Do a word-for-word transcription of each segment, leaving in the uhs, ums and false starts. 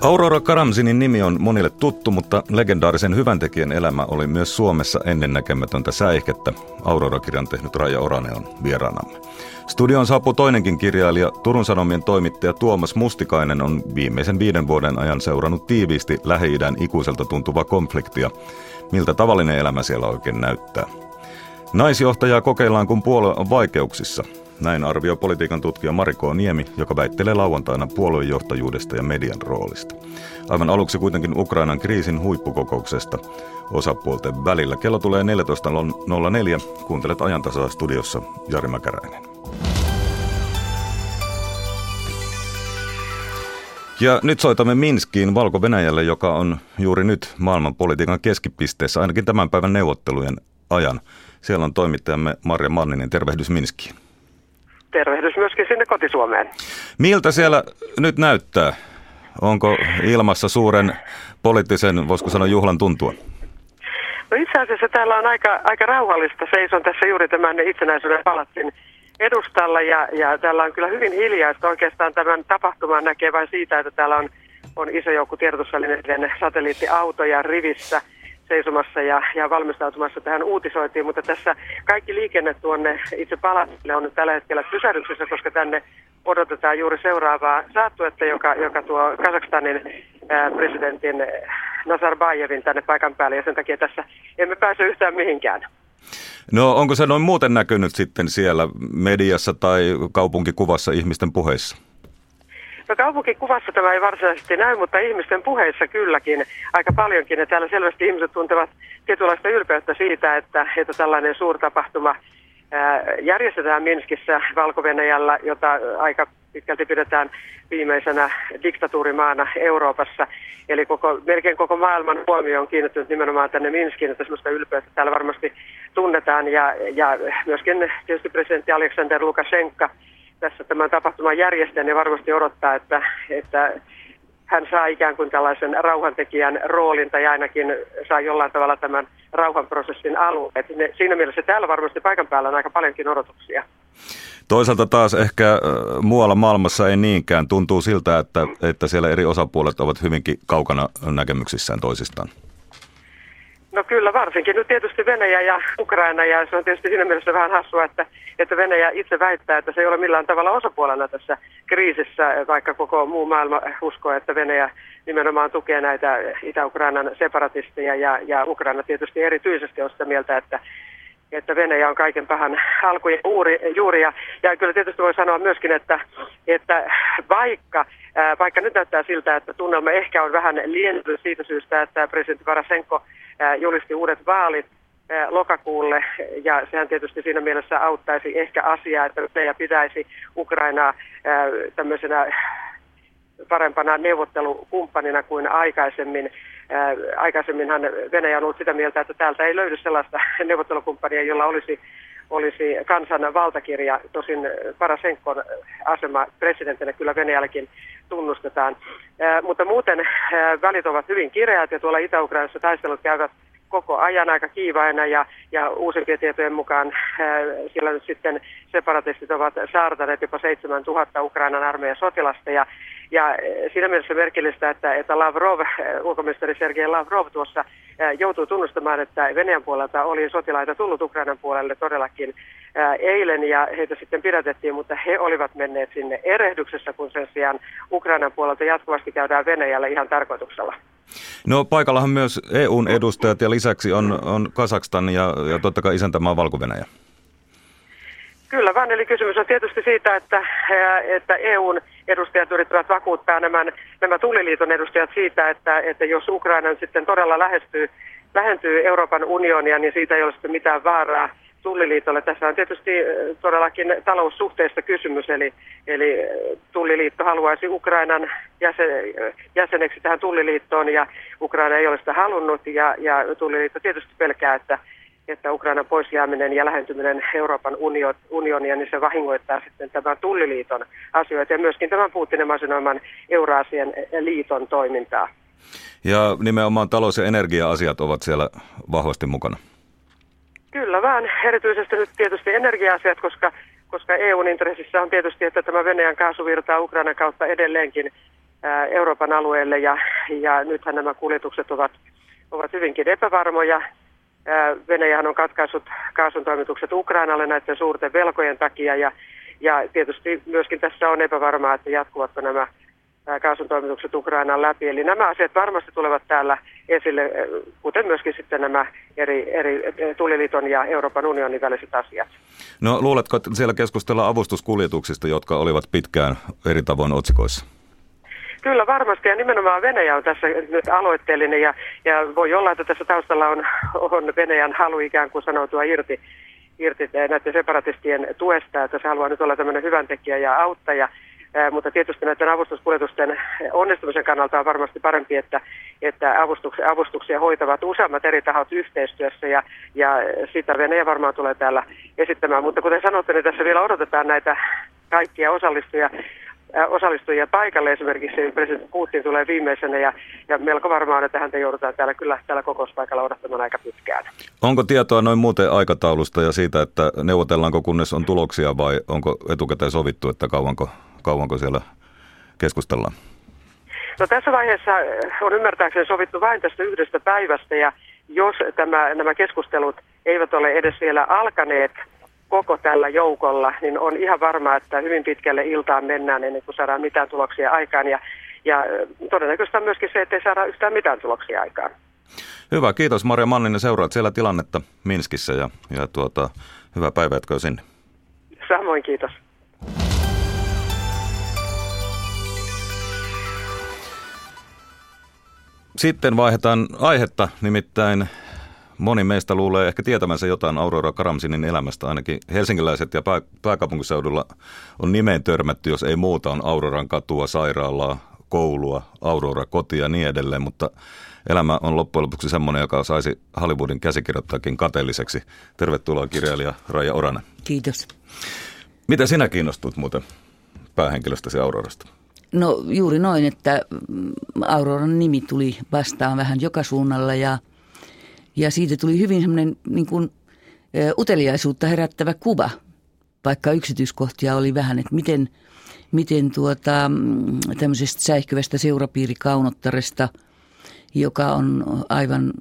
Aurora Karamzinin nimi on monille tuttu, mutta legendaarisen hyväntekijän elämä oli myös Suomessa ennennäkemätöntä säihkettä. Aurora-kirjan tehnyt Raija Oranen on vieraanamme. Studioon saapuu toinenkin kirjailija. Turun Sanomien toimittaja Tuomas Mustikainen on viimeisen viiden vuoden ajan seurannut tiiviisti Lähi-idän ikuiselta tuntuvaa konfliktia. Miltä tavallinen elämä siellä oikein näyttää? Naisjohtajaa kokeillaan, kun puolue on vaikeuksissa. Näin arvioi politiikan tutkija Mari K. Niemi, joka väittelee lauantaina puoluejohtajuudesta ja median roolista. Aivan aluksi kuitenkin Ukrainan kriisin huippukokouksesta osapuolten välillä. Kello tulee neljätoista nolla neljä. Kuuntelet ajantasaa studiossa Jari Mäkäräinen. Ja nyt soitamme Minskiin, Valko-Venäjälle, joka on juuri nyt maailmanpolitiikan keskipisteessä, ainakin tämän päivän neuvottelujen ajan. Siellä on toimittajamme Marja Manninen. Tervehdys Minskiin. Tervehdys myöskin sinne kotisuomeen. Miltä siellä nyt näyttää? Onko ilmassa suuren poliittisen, voisiko sanoa, juhlan tuntua? No itse asiassa täällä on aika, aika rauhallista. Seison tässä juuri tämän itsenäisyyden palatsin edustalla ja, ja täällä on kyllä hyvin hiljaista. Oikeastaan tämän tapahtuman näkee vain siitä, että täällä on, on iso joukko tiedotusvälineiden satelliittiautoja rivissä seisomassa ja, ja valmistautumassa tähän uutisointiin, mutta tässä kaikki liikenne tuonne itse palatsille on nyt tällä hetkellä pysähdyksessä, koska tänne odotetaan juuri seuraavaa saattuetta, joka, joka tuo Kazakstanin ää, presidentin Nazarbayevin tänne paikan päälle, ja sen takia tässä emme pääse yhtään mihinkään. No onko se noin muuten näkynyt sitten siellä mediassa tai kaupunkikuvassa ihmisten puheissa? No kaupunkikuvassa tämä ei varsinaisesti näy, mutta ihmisten puheissa kylläkin aika paljonkin. Ja täällä selvästi ihmiset tuntevat tietynlaista ylpeyttä siitä, että, että tällainen suurtapahtuma ää, järjestetään Minskissä Valko-Venäjällä, jota aika pitkälti pidetään viimeisenä diktatuurimaana Euroopassa. Eli koko, melkein koko maailman huomio on kiinnittynyt nimenomaan tänne Minskiin, että sellaista ylpeyttä täällä varmasti tunnetaan. Ja, ja myöskin tietysti presidentti Alexander Lukashenka tässä tämän tapahtuman järjestäjän ja varmasti odottaa, että, että hän saa ikään kuin tällaisen rauhantekijän roolin tai ainakin saa jollain tavalla tämän rauhanprosessin alun. Et ne, siinä mielessä täällä varmasti paikan päällä on aika paljonkin odotuksia. Toisaalta taas ehkä muualla maailmassa ei niinkään. Tuntuu siltä, että, että siellä eri osapuolet ovat hyvinkin kaukana näkemyksissään toisistaan. No kyllä, varsinkin nyt tietysti Venäjä ja Ukraina, ja se on tietysti siinä mielessä vähän hassua, että, että Venäjä itse väittää, että se ei ole millään tavalla osapuolena tässä kriisissä, vaikka koko muu maailma uskoo, että Venäjä nimenomaan tukee näitä Itä-Ukrainan separatisteja, ja, ja Ukraina tietysti erityisesti on sitä mieltä, että, että Venäjä on kaiken pahan alku ja juuri, ja, ja kyllä tietysti voi sanoa myöskin, että, että vaikka, ää, vaikka nyt näyttää siltä, että tunnelma ehkä on vähän lientynyt siitä syystä, että presidentti Poroshenko julisti uudet vaalit lokakuulle, ja sehän tietysti siinä mielessä auttaisi ehkä asiaa, että Venäjä pitäisi Ukrainaa tämmöisenä parempana neuvottelukumppanina kuin aikaisemmin. Aikaisemminhan Venäjä on ollut sitä mieltä, että täältä ei löydy sellaista neuvottelukumppania, jolla olisi, olisi kansan valtakirja. Tosin Poroshenkon asema presidenttinä kyllä Venäjälläkin tunnustetaan. Mutta muuten välit ovat hyvin kireät, ja tuolla Itä-Ukrainassa taistelut käyvät koko ajan aika kiivaina, ja, ja uusimpien tietojen mukaan ää, siellä nyt sitten separatistit ovat saartaneet jopa seitsemäntuhatta Ukrainan armeijan sotilasta, ja, ja siinä mielessä merkillistä, että, että Lavrov, ulkoministeri Sergei Lavrov tuossa ää, joutuu tunnustamaan, että Venäjän puolelta oli sotilaita tullut Ukrainan puolelle todellakin ää, eilen, ja heitä sitten pidätettiin, mutta he olivat menneet sinne erehdyksessä, kun sen sijaan Ukrainan puolelta jatkuvasti käydään Venäjällä ihan tarkoituksella. No paikallahan myös E U:n edustajat ja lisäksi on, on Kazakstan ja, ja totta kai isäntämaa Valko-Venäjä. Kyllä vaan, eli kysymys on tietysti siitä, että, että E U:n edustajat yrittävät vakuuttaa nämä, nämä Tulliliiton edustajat siitä, että, että jos Ukraina sitten todella lähestyy, lähentyy Euroopan unionia, niin siitä ei ole sitten mitään vaaraa Tulliliitolle. Tässä on tietysti todellakin taloussuhteista kysymys, eli, eli Tulliliitto haluaisi Ukrainan jäsen, jäseneksi tähän Tulliliittoon, ja Ukraina ei ole sitä halunnut, ja, ja Tulliliitto tietysti pelkää, että, että Ukrainan poisjääminen ja lähentyminen Euroopan unio, unionia, niin se vahingoittaa sitten tämän Tulliliiton asioita ja myöskin tämän Putinin masinoiman Euraasian liiton toimintaa. Ja nimenomaan talous- ja energia-asiat ovat siellä vahvasti mukana. Kyllä vaan, erityisesti nyt tietysti energia-asiat, koska, koska E U:n intressissä on tietysti, että tämä Venäjän kaasuvirtaa Ukrainan kautta edelleenkin Euroopan alueelle ja, ja nythän nämä kuljetukset ovat, ovat hyvinkin epävarmoja. Venäjähän on katkaissut kaasun toimitukset Ukrainalle näiden suurten velkojen takia ja, ja tietysti myöskin tässä on epävarmaa, että jatkuvatko nämä kaasun toimitukset Ukrainaan läpi. Eli nämä asiat varmasti tulevat täällä esille, kuten myöskin sitten nämä eri, eri Tulliliiton ja Euroopan unionin väliset asiat. No luuletko, että siellä keskustellaan avustuskuljetuksista, jotka olivat pitkään eri tavoin otsikoissa? Kyllä varmasti, ja nimenomaan Venäjä on tässä nyt aloitteellinen, ja, ja voi olla, että tässä taustalla on, on Venäjän halu ikään kuin sanoutua irti, irti näiden separatistien tuesta, että se haluaa nyt olla tämmöinen hyväntekijä ja auttaja, ää, mutta tietysti näiden avustuskuljetusten onnistumisen kannalta on varmasti parempi, että, että avustuksia, avustuksia hoitavat useammat eri tahot yhteistyössä, ja, ja sitä Venäjä varmaan tulee täällä esittämään, mutta kuten sanotte, niin tässä vielä odotetaan näitä kaikkia osallistujia, osallistujia paikalle. Esimerkiksi presidentti Putin tulee viimeisenä ja, ja melko varmaan, että häntä joudutaan täällä kyllä täällä kokouspaikalla odottamaan aika pitkään. Onko tietoa noin muuten aikataulusta ja siitä, että neuvotellaanko kunnes on tuloksia vai onko etukäteen sovittu, että kauanko, kauanko siellä keskustellaan? No tässä vaiheessa on ymmärtääkseni sovittu vain tästä yhdestä päivästä ja jos tämä, nämä keskustelut eivät ole edes vielä alkaneet koko tällä joukolla, niin on ihan varmaa, että hyvin pitkälle iltaan mennään ennen kuin saadaan mitään tuloksia aikaan. Ja, ja todennäköisesti on myöskin se, että ei saada yhtään mitään tuloksia aikaan. Hyvä, kiitos Marja Manninen. Seuraat siellä tilannetta Minskissä ja, ja tuota, hyvää päivää jatkoa sinne. Samoin, kiitos. Sitten vaihdetaan aihetta, nimittäin moni meistä luulee ehkä tietämänsä jotain Aurora Karamzinin elämästä. Ainakin helsinkiläiset ja pää, pääkaupunkiseudulla on nimeen törmätty, jos ei muuta, on Auroran katua, sairaalaa, koulua, Aurora kotia ja niin edelleen. Mutta elämä on loppujen lopuksi semmoinen, joka saisi Hollywoodin käsikirjoittajakin kateelliseksi. Tervetuloa kirjailija Raija Oranen. Kiitos. Mitä sinä kiinnostut muuten päähenkilöstäsi Aurorasta? No juuri noin, että Auroran nimi tuli vastaan vähän joka suunnalla ja Ja siitä tuli hyvin semmoinen niin kuin uteliaisuutta herättävä kuva, vaikka yksityiskohtia oli vähän, että miten, miten tuota, tämmöisestä säihkyvästä seurapiirikaunottaresta, joka on aivan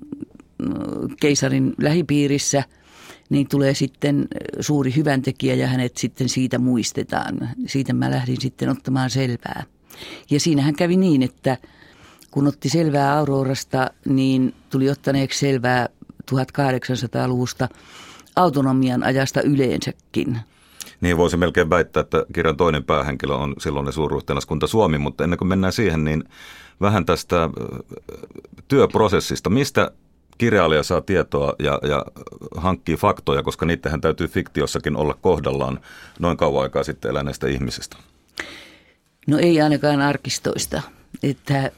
keisarin lähipiirissä, niin tulee sitten suuri hyväntekijä ja hänet sitten siitä muistetaan. Siitä mä lähdin sitten ottamaan selvää. Ja siinähän kävi niin, että kun otti selvää Aurorasta, niin tuli ottaneeksi selvää tuhatkahdeksansataaluvusta autonomian ajasta yleensäkin. Niin voisi melkein väittää, että kirjan toinen päähenkilö on silloinen suurruhtinaskunta Suomi, mutta ennen kuin mennään siihen, niin vähän tästä työprosessista. Mistä kirjailija saa tietoa ja, ja hankkii faktoja, koska niitähän täytyy fiktiossakin olla kohdallaan noin kauan aikaa sitten eläneistä ihmisistä? No ei ainakaan arkistoista. Että ä,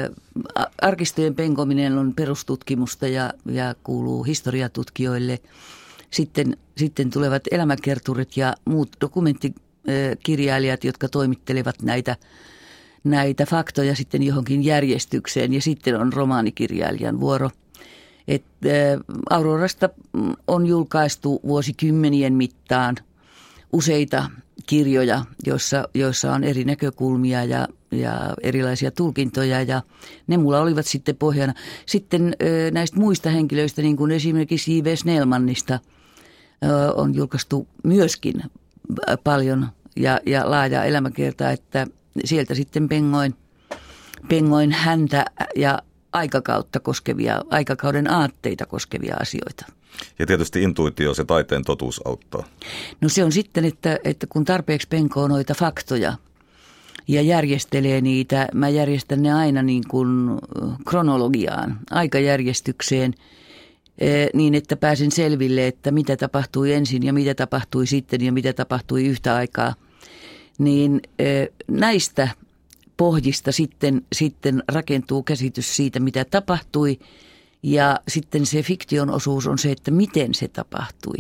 arkistojen penkominen on perustutkimusta ja, ja kuuluu historiatutkijoille. Sitten, sitten tulevat elämäkerturit ja muut dokumenttikirjailijat, jotka toimittelevat näitä, näitä faktoja sitten johonkin järjestykseen. Ja sitten on romaanikirjailijan vuoro. Et, ä, Aurorasta on julkaistu vuosikymmenien mittaan useita kirjoja, joissa, joissa on eri näkökulmia ja, ja erilaisia tulkintoja ja ne mulla olivat sitten pohjana. Sitten ö, näistä muista henkilöistä, niin kuin esimerkiksi J V Snellmanista, ö, on julkaistu myöskin paljon ja, ja laaja elämäkerta, että sieltä sitten pengoin, pengoin häntä ja aikakautta koskevia, aikakauden aatteita koskevia asioita. Ja tietysti intuitio, se taiteen totuus auttaa. No se on sitten, että, että kun tarpeeksi penkoo noita faktoja ja järjestelee niitä, mä järjestän ne aina niin kuin kronologiaan, aikajärjestykseen, niin että pääsen selville, että mitä tapahtui ensin ja mitä tapahtui sitten ja mitä tapahtui yhtä aikaa. Niin näistä pohjista sitten, sitten rakentuu käsitys siitä, mitä tapahtui. Ja sitten se fiktion osuus on se, että miten se tapahtui.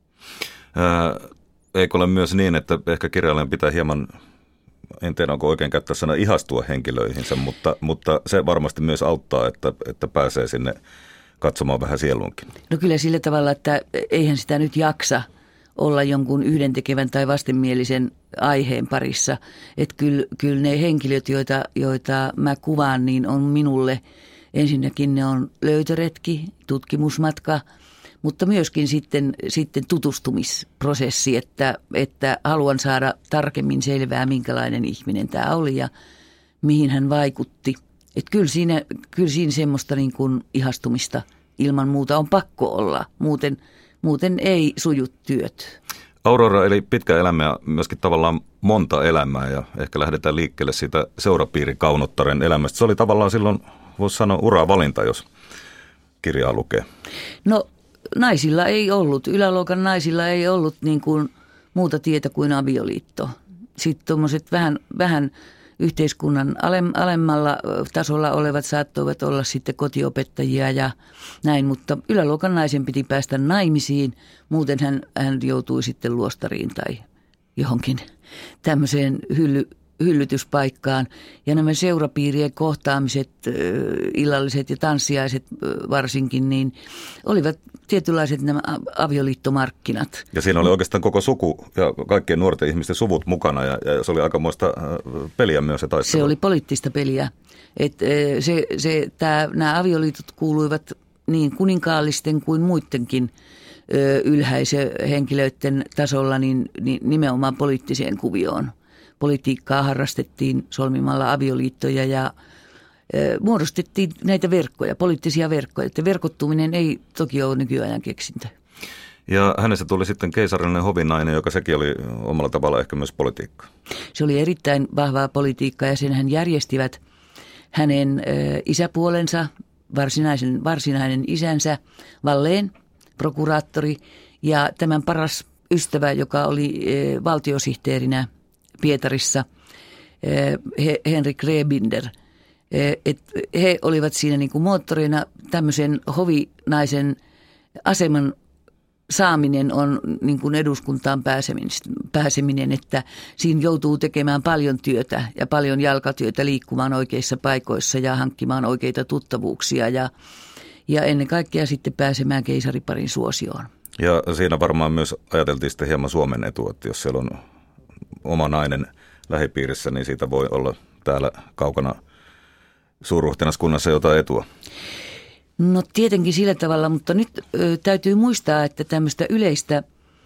Ää, eikö ole myös niin, että ehkä kirjailijan pitää hieman, en tiedä onko oikein käyttää sana ihastua henkilöihinsä, mutta, mutta se varmasti myös auttaa, että, että pääsee sinne katsomaan vähän sielunkin. No kyllä sillä tavalla, että eihän sitä nyt jaksa olla jonkun yhdentekevän tai vastenmielisen aiheen parissa. Että kyllä, kyllä ne henkilöt, joita, joita mä kuvaan, niin on minulle ensinnäkin ne on löytöretki, tutkimusmatka, mutta myöskin sitten, sitten tutustumisprosessi, että, että haluan saada tarkemmin selvää, minkälainen ihminen tämä oli ja mihin hän vaikutti. Että kyllä siinä, kyllä siinä semmoista niin kuin ihastumista ilman muuta on pakko olla, muuten, muuten ei suju työt. Aurora eli pitkä elämä ja myöskin tavallaan monta elämää ja ehkä lähdetään liikkeelle siitä seurapiirikaunottaren elämästä. Se oli tavallaan silloin, voisi sanoa, uravalinta, jos kirjaa lukee. No naisilla ei ollut, yläluokan naisilla ei ollut niin kuin muuta tietä kuin avioliitto. Sitten tuommoiset vähän, vähän yhteiskunnan alemmalla tasolla olevat saattoivat olla sitten kotiopettajia ja näin, mutta yläluokan naisen piti päästä naimisiin, muuten hän, hän joutui sitten luostariin tai johonkin tämmöiseen hylly, hyllytyspaikkaan. Ja nämä seurapiirien kohtaamiset, illalliset ja tanssiaiset varsinkin, niin olivat tietynlaiset nämä avioliittomarkkinat. Ja siinä oli oikeastaan koko suku ja kaikkien nuorten ihmisten suvut mukana ja, ja se oli aikamoista peliä myös se taistelu. Se oli poliittista peliä. Et se, se, tää, nämä avioliitot kuuluivat niin kuninkaallisten kuin muidenkin ylhäisöhenkilöiden tasolla niin, niin nimenomaan poliittiseen kuvioon. Politiikkaa harrastettiin solmimalla avioliittoja ja e, muodostettiin näitä verkkoja, poliittisia verkkoja. Että verkottuminen ei toki ole nykyajan keksintö. Ja hänestä tuli sitten keisarillinen hovinainen, joka sekin oli omalla tavalla ehkä myös politiikkaa. Se oli erittäin vahvaa politiikkaa ja sen hän järjestivät hänen e, isäpuolensa, varsinaisen, varsinainen isänsä, Wallen, prokuraattori ja tämän paras ystävä, joka oli e, valtiosihteerinä Pietarissa, Henrik Rebinder. Et he olivat siinä niin kuin moottorina. Tämmöisen hovinaisen aseman saaminen on niin kuin eduskuntaan pääseminen, että siinä joutuu tekemään paljon työtä ja paljon jalkatyötä, liikkumaan oikeissa paikoissa ja hankkimaan oikeita tuttavuuksia ja, ja ennen kaikkea sitten pääsemään keisariparin suosioon. Ja siinä varmaan myös ajateltiin sitten hieman Suomen etua, että jos siellä on oma nainen lähipiirissä, niin siitä voi olla täällä kaukana suurruhtinaskunnassa jotain etua. No tietenkin sillä tavalla, mutta nyt ö, täytyy muistaa, että tämmöistä yleistä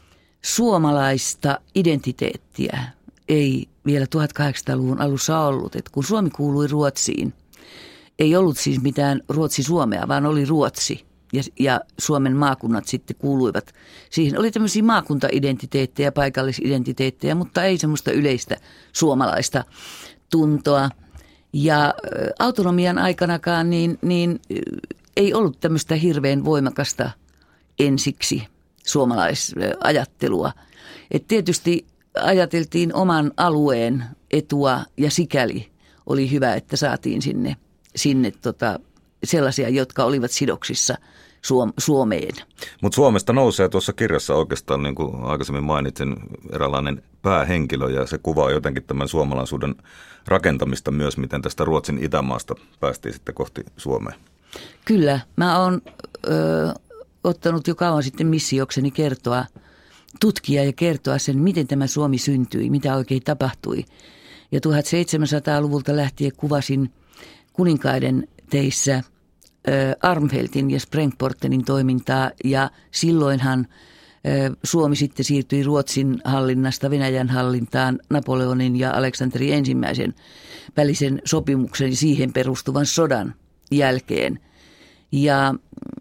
suomalaista identiteettiä ei vielä tuhatkahdeksansataaluvun alussa ollut. Et kun Suomi kuului Ruotsiin, ei ollut siis mitään Ruotsi-Suomea, vaan oli Ruotsi. Ja, ja Suomen maakunnat sitten kuuluivat. Siihen oli tämmöisiä maakuntaidentiteettejä, paikallisidentiteettejä, mutta ei semmoista yleistä suomalaista tuntoa. Ja autonomian aikanakaan niin, niin ei ollut tämmöistä hirveän voimakasta ensiksi suomalaisajattelua. Et tietysti ajateltiin oman alueen etua ja sikäli oli hyvä, että saatiin sinne, sinne tota, sellaisia, jotka olivat sidoksissa Suomeen. Mutta Suomesta nousee tuossa kirjassa oikeastaan, niin kuin aikaisemmin mainitsin, eräänlainen päähenkilö ja se kuvaa jotenkin tämän suomalaisuuden rakentamista myös, miten tästä Ruotsin itämaasta päästiin sitten kohti Suomea. Kyllä, mä oon ö, ottanut jo kauan sitten missiokseni kertoa, tutkia ja kertoa sen, miten tämä Suomi syntyi, mitä oikein tapahtui. Ja tuhatseitsemänsataaluvulta lähtien kuvasin kuninkaiden teissä Armfeltin ja Sprengportenin toimintaa ja silloinhan Suomi sitten siirtyi Ruotsin hallinnasta Venäjän hallintaan Napoleonin ja Aleksanteri ensimmäisen välisen sopimuksen ja siihen perustuvan sodan jälkeen. Ja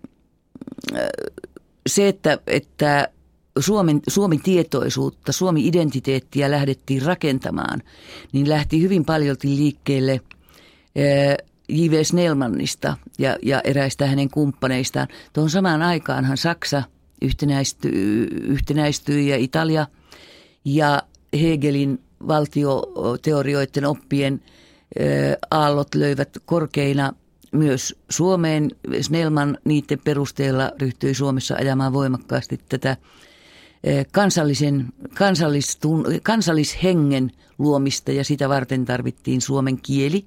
se, että, että Suomen, Suomen tietoisuutta, Suomi-identiteettiä lähdettiin rakentamaan, niin lähti hyvin paljolti liikkeelle J V Snellmanista ja, ja eräistä hänen kumppaneistaan. Tuohon samaan aikaanhan Saksa yhtenäistyi, yhtenäistyi ja Italia ja Hegelin valtioteorioiden oppien ä, aallot löivät korkeina myös Suomeen. Snellman niiden perusteella ryhtyi Suomessa ajamaan voimakkaasti tätä ä, kansallisen, kansallistun, kansallishengen luomista ja sitä varten tarvittiin suomen kieli.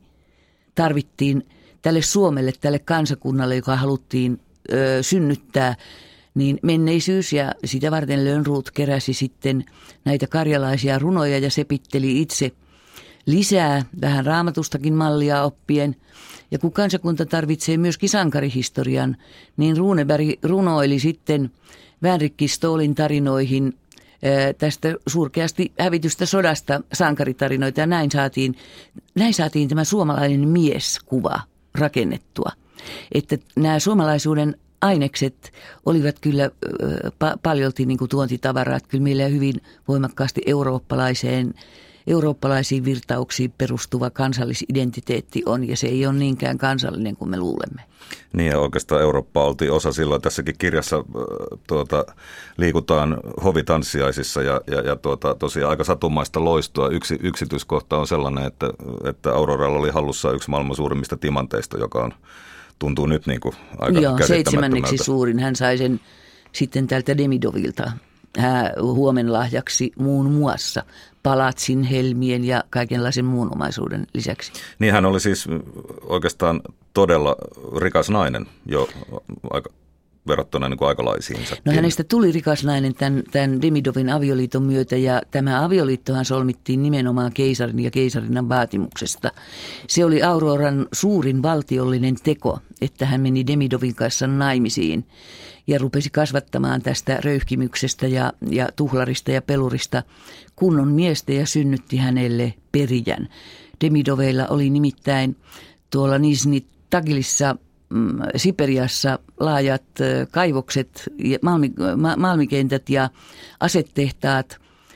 Tarvittiin tälle Suomelle, tälle kansakunnalle, joka haluttiin ö, synnyttää niin menneisyys ja sitä varten Lönnrot keräsi sitten näitä karjalaisia runoja ja sepitteli itse lisää vähän raamatustakin mallia oppien. Ja kun kansakunta tarvitsee myöskin sankarihistorian, niin Runeberg runoili sitten Vänrikki Ståhlin tarinoihin tästä surkeasti hävitystä sodasta sankaritarinoita ja näin saatiin, näin saatiin tämä suomalainen mieskuva rakennettua. Että nämä suomalaisuuden ainekset olivat kyllä pa- paljolti niin kuin tuontitavaraa, että kyllä meillä hyvin voimakkaasti eurooppalaiseen eurooppalaisiin virtauksiin perustuva kansallisidentiteetti on, ja se ei ole niinkään kansallinen kuin me luulemme. Niin, ja oikeastaan Eurooppa oltiin osa silloin. Tässäkin kirjassa tuota, liikutaan hovitanssiaisissa, ja, ja, ja tuota, tosiaan aika satumaista loistoa. Yksi yksityiskohta on sellainen, että, että Auroralla oli hallussa yksi maailman suurimmista timanteista, joka on, tuntuu nyt niin kuin aika Joo, käsittämättömältä. seitsemänneksi suurin. Hän sai sen sitten tältä Demidovilta huomenlahjaksi muun muassa palatsin, helmien ja kaikenlaisen muun omaisuuden lisäksi. Niin, hän oli siis oikeastaan todella rikas nainen jo aika verrattuna niin kuin aikalaisiinsa. No hänestä tuli rikas nainen tämän, tämän Demidovin avioliiton myötä, ja tämä avioliittohan solmittiin nimenomaan keisarin ja keisarinnan vaatimuksesta. Se oli Auroran suurin valtiollinen teko, että hän meni Demidovin kanssa naimisiin ja rupesi kasvattamaan tästä röyhkimyksestä ja, ja tuhlarista ja pelurista kunnon miestä ja synnytti hänelle perijän. Demidoveilla oli nimittäin tuolla Nizhny Tagilissa, mm, Siperiassa laajat äh, kaivokset, malmi, ma, malmikentät ja asetehtaat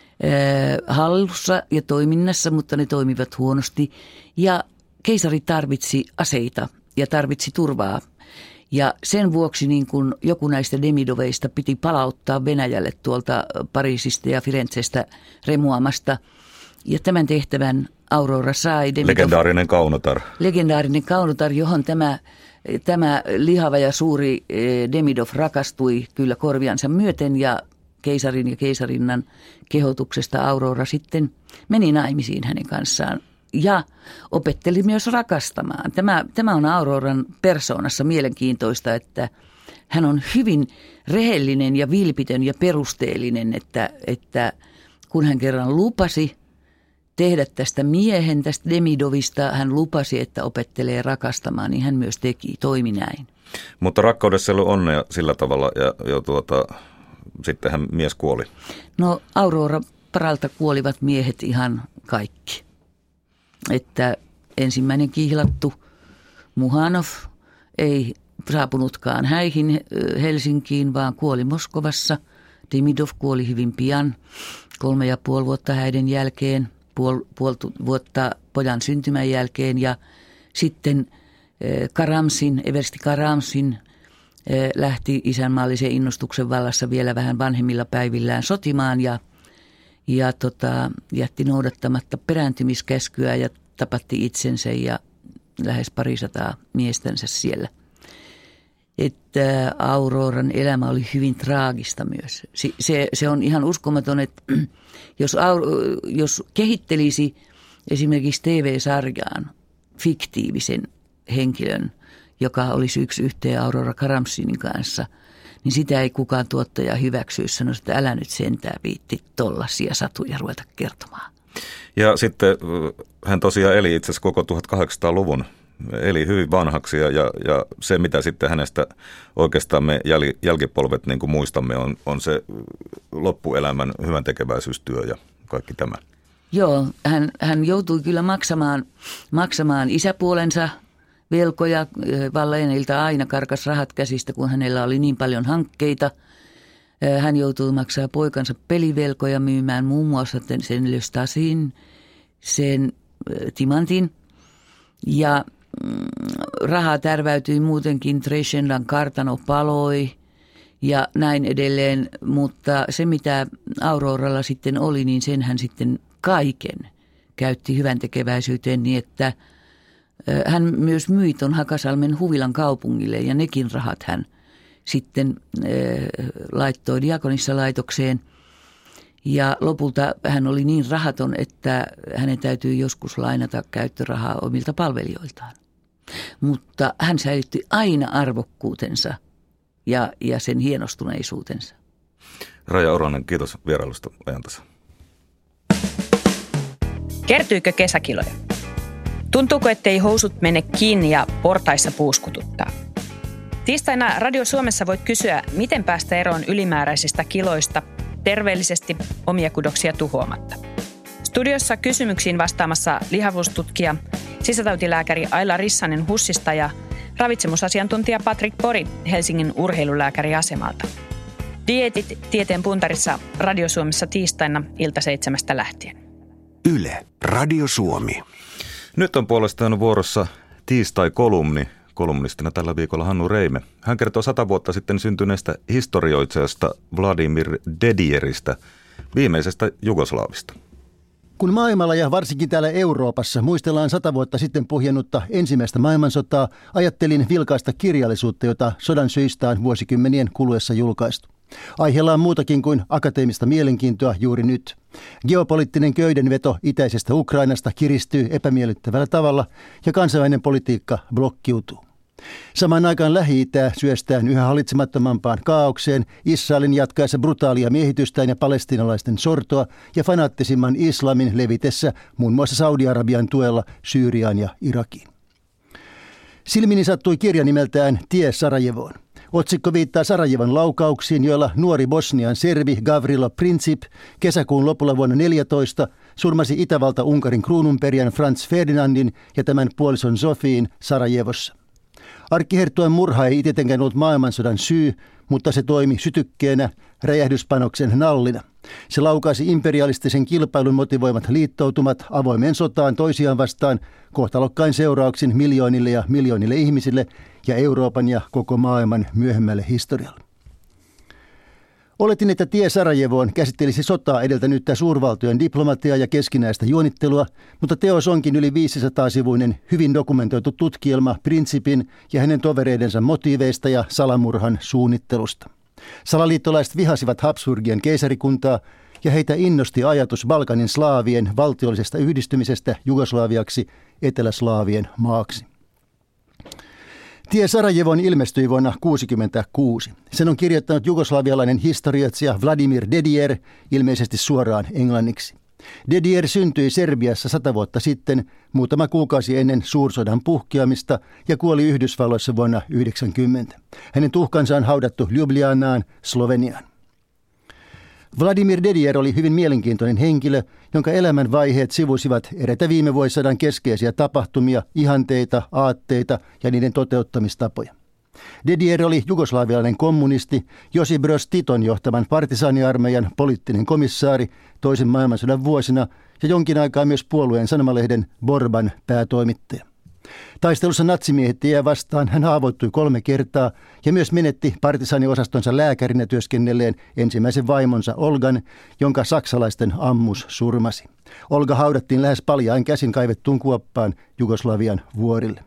äh, hallussa ja toiminnassa, mutta ne toimivat huonosti. Ja keisari tarvitsi aseita ja tarvitsi turvaa. Ja sen vuoksi niin kun joku näistä Demidoveista piti palauttaa Venäjälle tuolta Pariisista ja Firenzestä remuamasta. Ja tämän tehtävän Aurora sai. Demidov, legendaarinen kaunotar. Legendaarinen kaunotar, johon tämä, tämä lihava ja suuri Demidov rakastui kyllä korviansa myöten. Ja keisarin ja keisarinnan kehotuksesta Aurora sitten meni naimisiin hänen kanssaan. Ja opetteli myös rakastamaan. Tämä, tämä on Auroran persoonassa mielenkiintoista, että hän on hyvin rehellinen ja vilpitön ja perusteellinen, että, että kun hän kerran lupasi tehdä tästä miehen, tästä Demidovista, hän lupasi, että opettelee rakastamaan, niin hän myös teki, toimi näin. Mutta rakkaudessa ei ollut onnea sillä tavalla, ja, ja tuota, sittenhän mies kuoli. No Aurora paralta kuolivat miehet ihan kaikki. Että ensimmäinen kihlattu Muhanov ei saapunutkaan häihin Helsinkiin, vaan kuoli Moskovassa. Demidov kuoli hyvin pian, kolme ja puoli vuotta häiden jälkeen, puoli, puoli vuotta pojan syntymän jälkeen. Ja sitten Karamsin, Eversti Karamsin lähti isänmaallisen innostuksen vallassa vielä vähän vanhemmilla päivillään sotimaan ja Ja tota, jätti noudattamatta perääntymiskäskyä ja tapatti itsensä ja lähes parisataa miestänsä siellä. Että Auroran elämä oli hyvin traagista myös. Se, se, se on ihan uskomaton, että jos, jos kehittelisi esimerkiksi T V-sarjaan fiktiivisen henkilön, joka olisi yksi yhteen Aurora Karamzinin kanssa, niin sitä ei kukaan tuottaja hyväksyisi, sanoisi, että älä nyt sentään viitti tollaisia satuja ruveta kertomaan. Ja sitten hän tosiaan eli itse asiassa koko tuhatkahdeksansataaluvun, eli hyvin vanhaksi, ja, ja, ja se mitä sitten hänestä oikeastaan me jäl, jälkipolvet niin kuin muistamme on, on se loppuelämän hyvän tekeväisyystyö ja kaikki tämä. Joo, hän, hän joutui kyllä maksamaan, maksamaan isäpuolensa velkoja. Valleenilta aina karkas rahat käsistä, kun hänellä oli niin paljon hankkeita. Hän joutui maksaa poikansa pelivelkoja, myymään muun muassa sen Löstasin, sen timantin. Ja rahaa tärväytyi muutenkin, Trescendan kartano paloi ja näin edelleen. Mutta se, mitä Auroralla sitten oli, niin sen hän sitten kaiken käytti hyvän tekeväisyyteen niin, että hän myös myi ton Hakasalmen Huvilan kaupungille ja nekin rahat hän sitten laittoi Diakonissalaitokseen. Ja lopulta hän oli niin rahaton, että hänen täytyy joskus lainata käyttörahaa omilta palvelijoiltaan. Mutta hän säilytti aina arvokkuutensa ja, ja sen hienostuneisuutensa. Raija Oranen, kiitos vierailusta Ajantasa. Kertyykö kesäkiloja? Tuntuuko, ettei housut mene kiinni ja portaissa puuskututtaa? Tiistaina Radio Suomessa voit kysyä, miten päästä eroon ylimääräisistä kiloista terveellisesti omia kudoksia tuhoamatta. Studiossa kysymyksiin vastaamassa lihavuustutkija, sisätautilääkäri Aila Rissanen HUSista ja ravitsemusasiantuntija Patrik Pori Helsingin urheilulääkäriasemalta. Dieetit tieteen puntarissa Radio Suomessa tiistaina ilta seitsemästä lähtien. Yle, Radio Suomi. Nyt on puolestaan vuorossa tiistai-kolumni. Kolumnistina tällä viikolla Hannu Reime. Hän kertoo sata vuotta sitten syntyneestä historioitsijasta Vladimir Dedieristä, viimeisestä Jugoslaavista. Kun maailmalla ja varsinkin täällä Euroopassa muistellaan sata vuotta sitten puhjennutta ensimmäistä maailmansotaa, ajattelin vilkaista kirjallisuutta, jota sodan syistä on vuosikymmenien kuluessa julkaistu. Aiheella on muutakin kuin akateemista mielenkiintoa juuri nyt. Geopoliittinen köydenveto itäisestä Ukrainasta kiristyy epämiellyttävällä tavalla ja kansainvälinen politiikka blokkiutuu. Samaan aikaan Lähi-Itää syöstään yhä hallitsemattomampaan kaaukseen, Israelin jatkaessa brutaalia miehitystään ja palestiinalaisten sortoa ja fanaattisimman islamin levitessä muun muassa Saudi-Arabian tuella Syyriaan ja Irakiin. Silmini sattui kirja nimeltään Tie Sarajevoon. Otsikko viittaa Sarajevon laukauksiin, joilla nuori Bosnian serbi Gavrilo Princip kesäkuun lopulla vuonna neljätoista surmasi Itävalta-Unkarin kruununperijän Franz Ferdinandin ja tämän puolison Sofiin Sarajevossa. Arkkiherttueen murha ei tietenkään ollut maailmansodan syy, mutta se toimi sytykkeenä, räjähdyspanoksen nallina. Se laukaisi imperialistisen kilpailun motivoimat liittoutumat avoimeen sotaan toisiaan vastaan kohtalokkain seurauksin miljoonille ja miljoonille ihmisille ja Euroopan ja koko maailman myöhemmälle historialle. Oletin, että Tie Sarajevoon käsittelisi sotaa edeltänyttä suurvaltojen diplomatiaa ja keskinäistä juonittelua, mutta teos onkin yli viisisataa-sivuinen hyvin dokumentoitu tutkielma Principin ja hänen tovereidensa motiiveista ja salamurhan suunnittelusta. Salaliittolaiset vihasivat Habsburgien keisarikuntaa ja heitä innosti ajatus Balkanin slaavien valtiollisesta yhdistymisestä Jugoslaviaksi Etelä-Slaavien maaksi. Tie Sarajevon ilmestyi vuonna tuhatyhdeksänsataakuusikymmentäkuusi. Sen on kirjoittanut jugoslavialainen historioitsija Vladimir Dedier, ilmeisesti suoraan englanniksi. Dedier syntyi Serbiassa sata vuotta sitten, muutama kuukausi ennen suursodan puhkeamista ja kuoli Yhdysvalloissa vuonna yhdeksänkymmentä. Hänen tuhkansa on haudattu Ljubljanaan, Sloveniaan. Vladimir Dedier oli hyvin mielenkiintoinen henkilö, jonka elämän vaiheet sivusivat eräitä viime vuosisadan keskeisiä tapahtumia, ihanteita, aatteita ja niiden toteuttamistapoja. Dedier oli jugoslavialainen kommunisti, Josip Broz Titon johtaman partisaaniarmeijan poliittinen komissaari toisen maailmansodan vuosina ja jonkin aikaa myös puolueen sanomalehden Borban päätoimittaja. Taistelussa natsimiehittäjiä vastaan hän haavoittui kolme kertaa ja myös menetti partisaaniosastonsa lääkärinä työskennelleen ensimmäisen vaimonsa Olgan, jonka saksalaisten ammus surmasi. Olga haudattiin lähes paljain käsin kaivettuun kuoppaan Jugoslavian vuorille.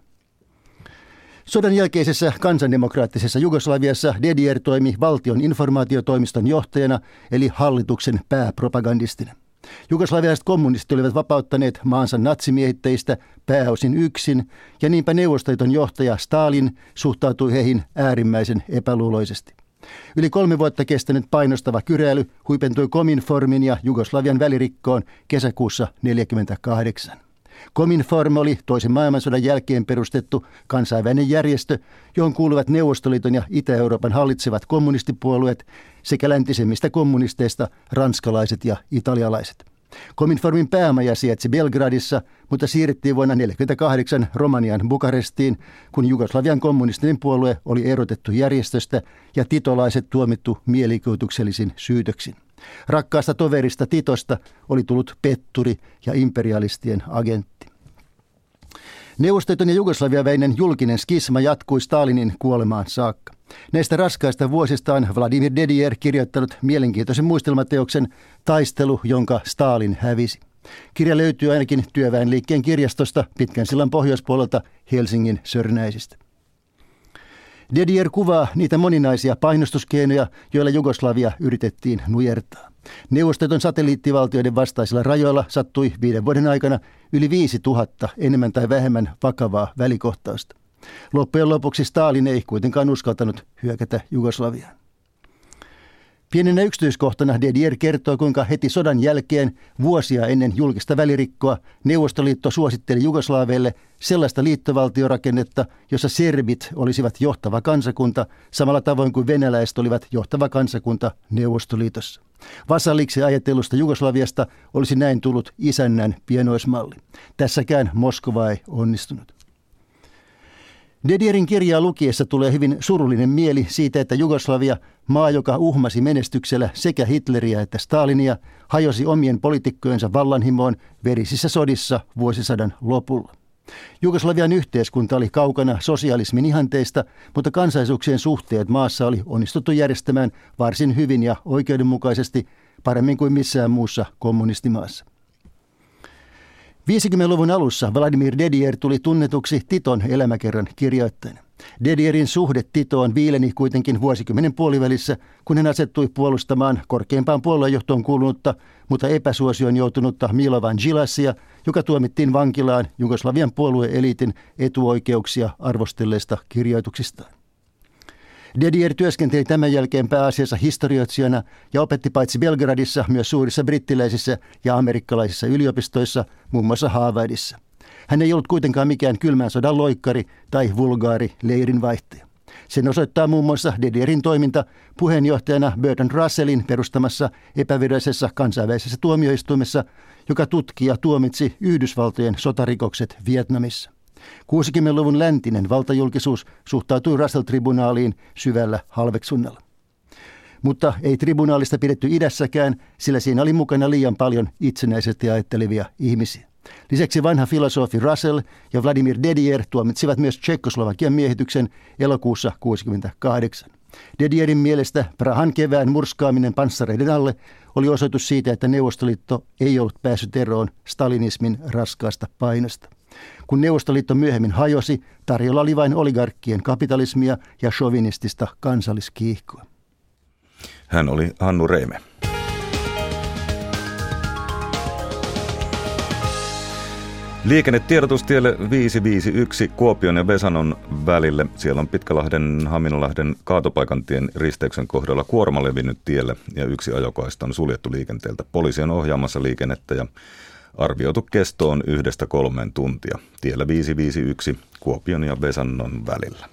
Sodan jälkeisessä kansandemokraattisessa Jugoslaviassa Dedier toimi valtion informaatiotoimiston johtajana eli hallituksen pääpropagandistina. Jugoslavialaiset kommunistit olivat vapauttaneet maansa natsimiehittäjistä pääosin yksin, ja niinpä Neuvostoliiton johtaja Stalin suhtautui heihin äärimmäisen epäluuloisesti. Yli kolme vuotta kestänyt painostava kyräily huipentui Kominformin ja Jugoslavian välirikkoon kesäkuussa tuhatyhdeksänsataaneljäkymmentäkahdeksan. Kominform oli toisen maailmansodan jälkeen perustettu kansainvälinen järjestö, johon kuuluvat Neuvostoliiton ja Itä-Euroopan hallitsevat kommunistipuolueet sekä läntisemmistä kommunisteista ranskalaiset ja italialaiset. Kominformin päämaja sijaitsi Belgradissa, mutta siirrettiin vuonna tuhatyhdeksänsataaneljäkymmentäkahdeksan Romanian Bukarestiin, kun Jugoslavian kommunistinen puolue oli erotettu järjestöstä ja titolaiset tuomittu mielikuvituksellisin syytöksin. Rakkaasta toverista Titosta oli tullut petturi ja imperialistien agentti. Neuvostoliiton ja Jugoslavian välinen julkinen skisma jatkui Stalinin kuolemaan saakka. Näistä raskaista vuosista on Vladimir Dedier kirjoittanut mielenkiintoisen muistelmateoksen Taistelu, jonka Stalin hävisi. Kirja löytyy ainakin Työväenliikkeen kirjastosta pitkän sillan pohjoispuolelta Helsingin Sörnäisistä. Dedier kuvaa niitä moninaisia painostuskeinoja, joilla Jugoslavia yritettiin nujertaa. Neuvostoliiton satelliittivaltioiden vastaisilla rajoilla sattui viiden vuoden aikana yli viisi tuhatta enemmän tai vähemmän vakavaa välikohtausta. Loppujen lopuksi Stalin ei kuitenkaan uskaltanut hyökätä Jugoslaviaan. Pienenä yksityiskohtana Dedier kertoo, kuinka heti sodan jälkeen, vuosia ennen julkista välirikkoa, Neuvostoliitto suositteli jugoslaaveille sellaista liittovaltiorakennetta, jossa serbit olisivat johtava kansakunta, samalla tavoin kuin venäläiset olivat johtava kansakunta Neuvostoliitossa. Vasalliksi ajatellusta Jugoslaviasta olisi näin tullut isännän pienoismalli. Tässäkään Moskova ei onnistunut. Dedierin kirjaa lukiessa tulee hyvin surullinen mieli siitä, että Jugoslavia, maa joka uhmasi menestyksellä sekä Hitleriä että Stalinia, hajosi omien poliitikkojensa vallanhimoon verisissä sodissa vuosisadan lopulla. Jugoslavian yhteiskunta oli kaukana sosialismin ihanteista, mutta kansallisuuksien suhteet maassa oli onnistuttu järjestämään varsin hyvin ja oikeudenmukaisesti, paremmin kuin missään muussa kommunistimaassa. viisikymmentäluvun alussa Vladimir Dedier tuli tunnetuksi Titon elämäkerran kirjoittajana. Dedierin suhde Titoon viileni kuitenkin vuosikymmenen puolivälissä, kun hän asettui puolustamaan korkeimpaan puoluejohtoon kuulunutta, mutta epäsuosioon joutunutta Milovan Džilasia, joka tuomittiin vankilaan Jugoslavian puolueeliitin etuoikeuksia arvostelleista kirjoituksistaan. Dedier työskenteli tämän jälkeen pääasiassa historioitsijana ja opetti paitsi Belgradissa myös suurissa brittiläisissä ja amerikkalaisissa yliopistoissa, muun muassa Harvardissa. Hän ei ollut kuitenkaan mikään kylmän sodan loikkari tai vulgaari leirinvaihtaja. Sen osoittaa muun muassa Dedierin toiminta puheenjohtajana Bertrand Russellin perustamassa epävirallisessa kansainvälisessä tuomioistuimessa, joka tutki ja tuomitsi Yhdysvaltojen sotarikokset Vietnamissa. kuusikymmentäluvun läntinen valtajulkisuus suhtautui Russell-tribunaaliin syvällä halveksunnalla. Mutta ei tribunaalista pidetty idässäkään, sillä siinä oli mukana liian paljon itsenäisesti ajattelevia ihmisiä. Lisäksi vanha filosofi Russell ja Vladimir Dedier tuomitsivat myös Tšekkoslovakian miehityksen elokuussa tuhatyhdeksänsataakahdeksankymmentäkahdeksan. Dedierin mielestä Prahan kevään murskaaminen panssareiden alle oli osoitus siitä, että Neuvostoliitto ei ollut päässyt eroon stalinismin raskaasta painosta. Kun Neuvostoliitto myöhemmin hajosi, tarjolla oli vain oligarkkien kapitalismia ja chauvinistista kansalliskiihkoa. Hän oli Hannu Reime. Liikennetiedotustielle viisi viisi yksi Kuopion ja Vesanon välille. Siellä on Pitkälahden Haminalahden kaatopaikantien risteyksen kohdalla kuorma levinnyt tielle ja yksi ajokaista on suljettu liikenteeltä. Poliisi on ohjaamassa liikennettä ja arvioitu kesto on yhdestä kolmeen tuntia. Tiellä viisi viisi yksi Kuopion ja Vesanon välillä.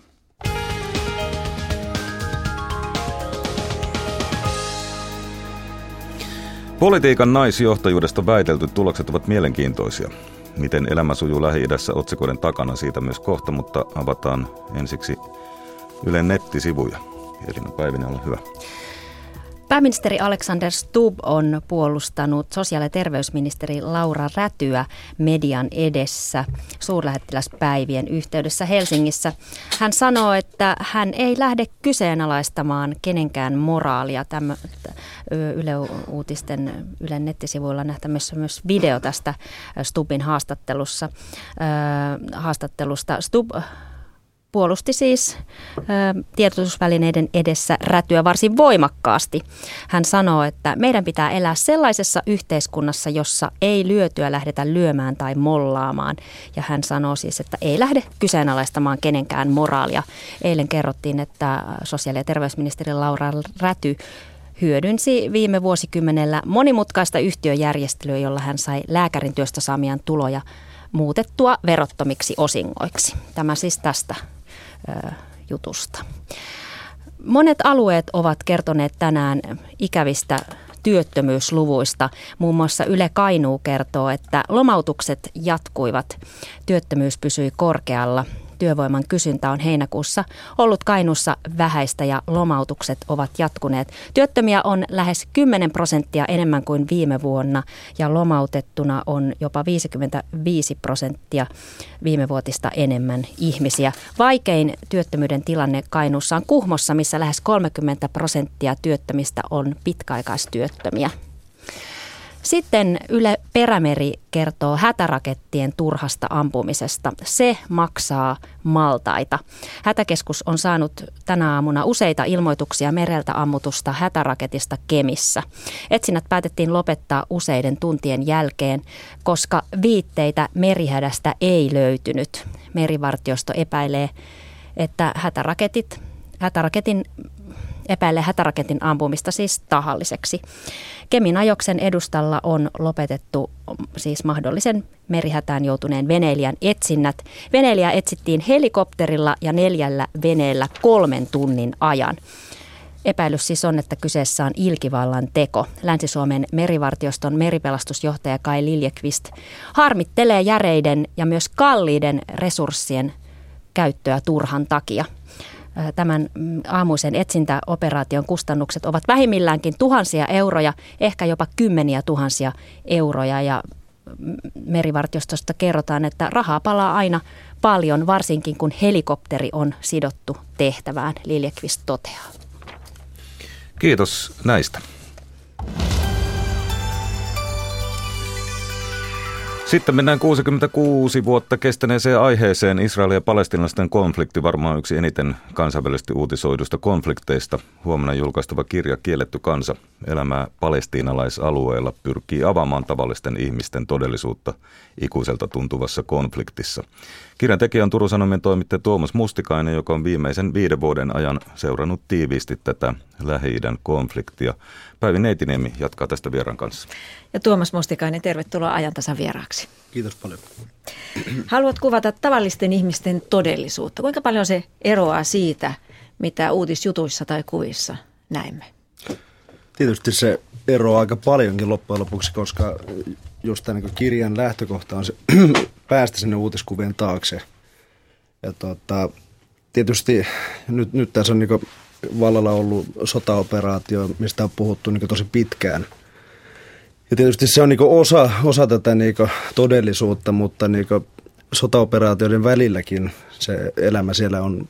Politiikan naisjohtajuudesta väitelty tulokset ovat mielenkiintoisia. Miten elämä sujuu Lähi-idässä otsikoiden takana, siitä myös kohta, mutta avataan ensiksi Ylen nettisivuja. Elina Päivinen, ole hyvä. Pääministeri Alexander Stubb on puolustanut sosiaali- ja terveysministeri Laura Rätyä median edessä suurlähettiläspäivien yhteydessä Helsingissä. Hän sanoo, että hän ei lähde kyseenalaistamaan kenenkään moraalia. Tämä Yle Uutisten Ylen nettisivuilla nähtämässä myös video tästä Stubbin haastattelussa, äh, haastattelusta. Stubb puolusti siis ö, tiedotusvälineiden edessä Rätyä varsin voimakkaasti. Hän sanoo, että meidän pitää elää sellaisessa yhteiskunnassa, jossa ei lyötyä lähdetä lyömään tai mollaamaan. Ja hän sanoo siis, että ei lähde kyseenalaistamaan kenenkään moraalia. Eilen kerrottiin, että sosiaali- ja terveysministeri Laura Räty hyödynsi viime vuosikymmenellä monimutkaista yhtiöjärjestelyä, jolla hän sai lääkärin työstä saamiaan tuloja muutettua verottomiksi osingoiksi. Tämä siis tästä ö, jutusta. Monet alueet ovat kertoneet tänään ikävistä työttömyysluvuista. Muun muassa Yle Kainuu kertoo, että lomautukset jatkuivat. Työttömyys pysyi korkealla. Työvoiman kysyntä on heinäkuussa ollut Kainuussa vähäistä ja lomautukset ovat jatkuneet. Työttömiä on lähes kymmenen prosenttia enemmän kuin viime vuonna ja lomautettuna on jopa viisikymmentäviisi prosenttia viime vuotista enemmän ihmisiä. Vaikein työttömyyden tilanne Kainuussa on Kuhmossa, missä lähes kolmekymmentä prosenttia työttömistä on pitkäaikaistyöttömiä. Sitten Yle Perämeri kertoo hätärakettien turhasta ampumisesta. Se maksaa maltaita. Hätäkeskus on saanut tänä aamuna useita ilmoituksia mereltä ammutusta hätäraketista Kemissä. Etsinnät päätettiin lopettaa useiden tuntien jälkeen, koska viitteitä merihädästä ei löytynyt. Merivartiosto epäilee, että hätäraketit, hätäraketin epäilee hätäraketin ampumista siis tahalliseksi. Kemin ajoksen edustalla on lopetettu siis mahdollisen merihätään joutuneen veneilijän etsinnät. Veneilijä etsittiin helikopterilla ja neljällä veneellä kolmen tunnin ajan. Epäilys siis on, että kyseessä on ilkivallan teko. Länsi-Suomen merivartioston meripelastusjohtaja Kai Liljekvist harmittelee järeiden ja myös kalliiden resurssien käyttöä turhan takia. Tämän aamuisen etsintäoperaation kustannukset ovat vähimmilläänkin tuhansia euroja, ehkä jopa kymmeniä tuhansia euroja. Ja merivartiostosta kerrotaan, että rahaa palaa aina paljon, varsinkin kun helikopteri on sidottu tehtävään, Liljekvist toteaa. Kiitos näistä. Sitten mennään kuusikymmentäkuusi vuotta kestäneeseen aiheeseen. Israelin ja palestiinalaisten konflikti, varmaan yksi eniten kansainvälisesti uutisoidusta konflikteista. Huomenna julkaistava kirja Kielletty kansa, elämää palestiinalaisalueella, pyrkii avaamaan tavallisten ihmisten todellisuutta ikuiselta tuntuvassa konfliktissa. Kirjan tekijä on Turun Sanomien toimittaja Tuomas Mustikainen, joka on viimeisen viiden vuoden ajan seurannut tiiviisti tätä Lähi-idän konfliktia. Päivi Neitiniemi jatkaa tästä vieraan kanssa. Ja Tuomas Mustikainen, tervetuloa Ajantasan vieraaksi. Kiitos paljon. Haluat kuvata tavallisten ihmisten todellisuutta. Kuinka paljon se eroaa siitä, mitä uutisjutuissa tai kuvissa näemme? Tietysti se eroaa aika paljonkin loppujen lopuksi, koska just tämän niin kirjan lähtökohta on se päästä sinne uutiskuvien taakse. Ja tota, tietysti nyt, nyt tässä on niin vallalla ollut sotaoperaatio, mistä on puhuttu niin tosi pitkään. Ja tietysti se on niin osa, osa tätä niin todellisuutta, mutta niin sotaoperaatioiden välilläkin se elämä siellä on,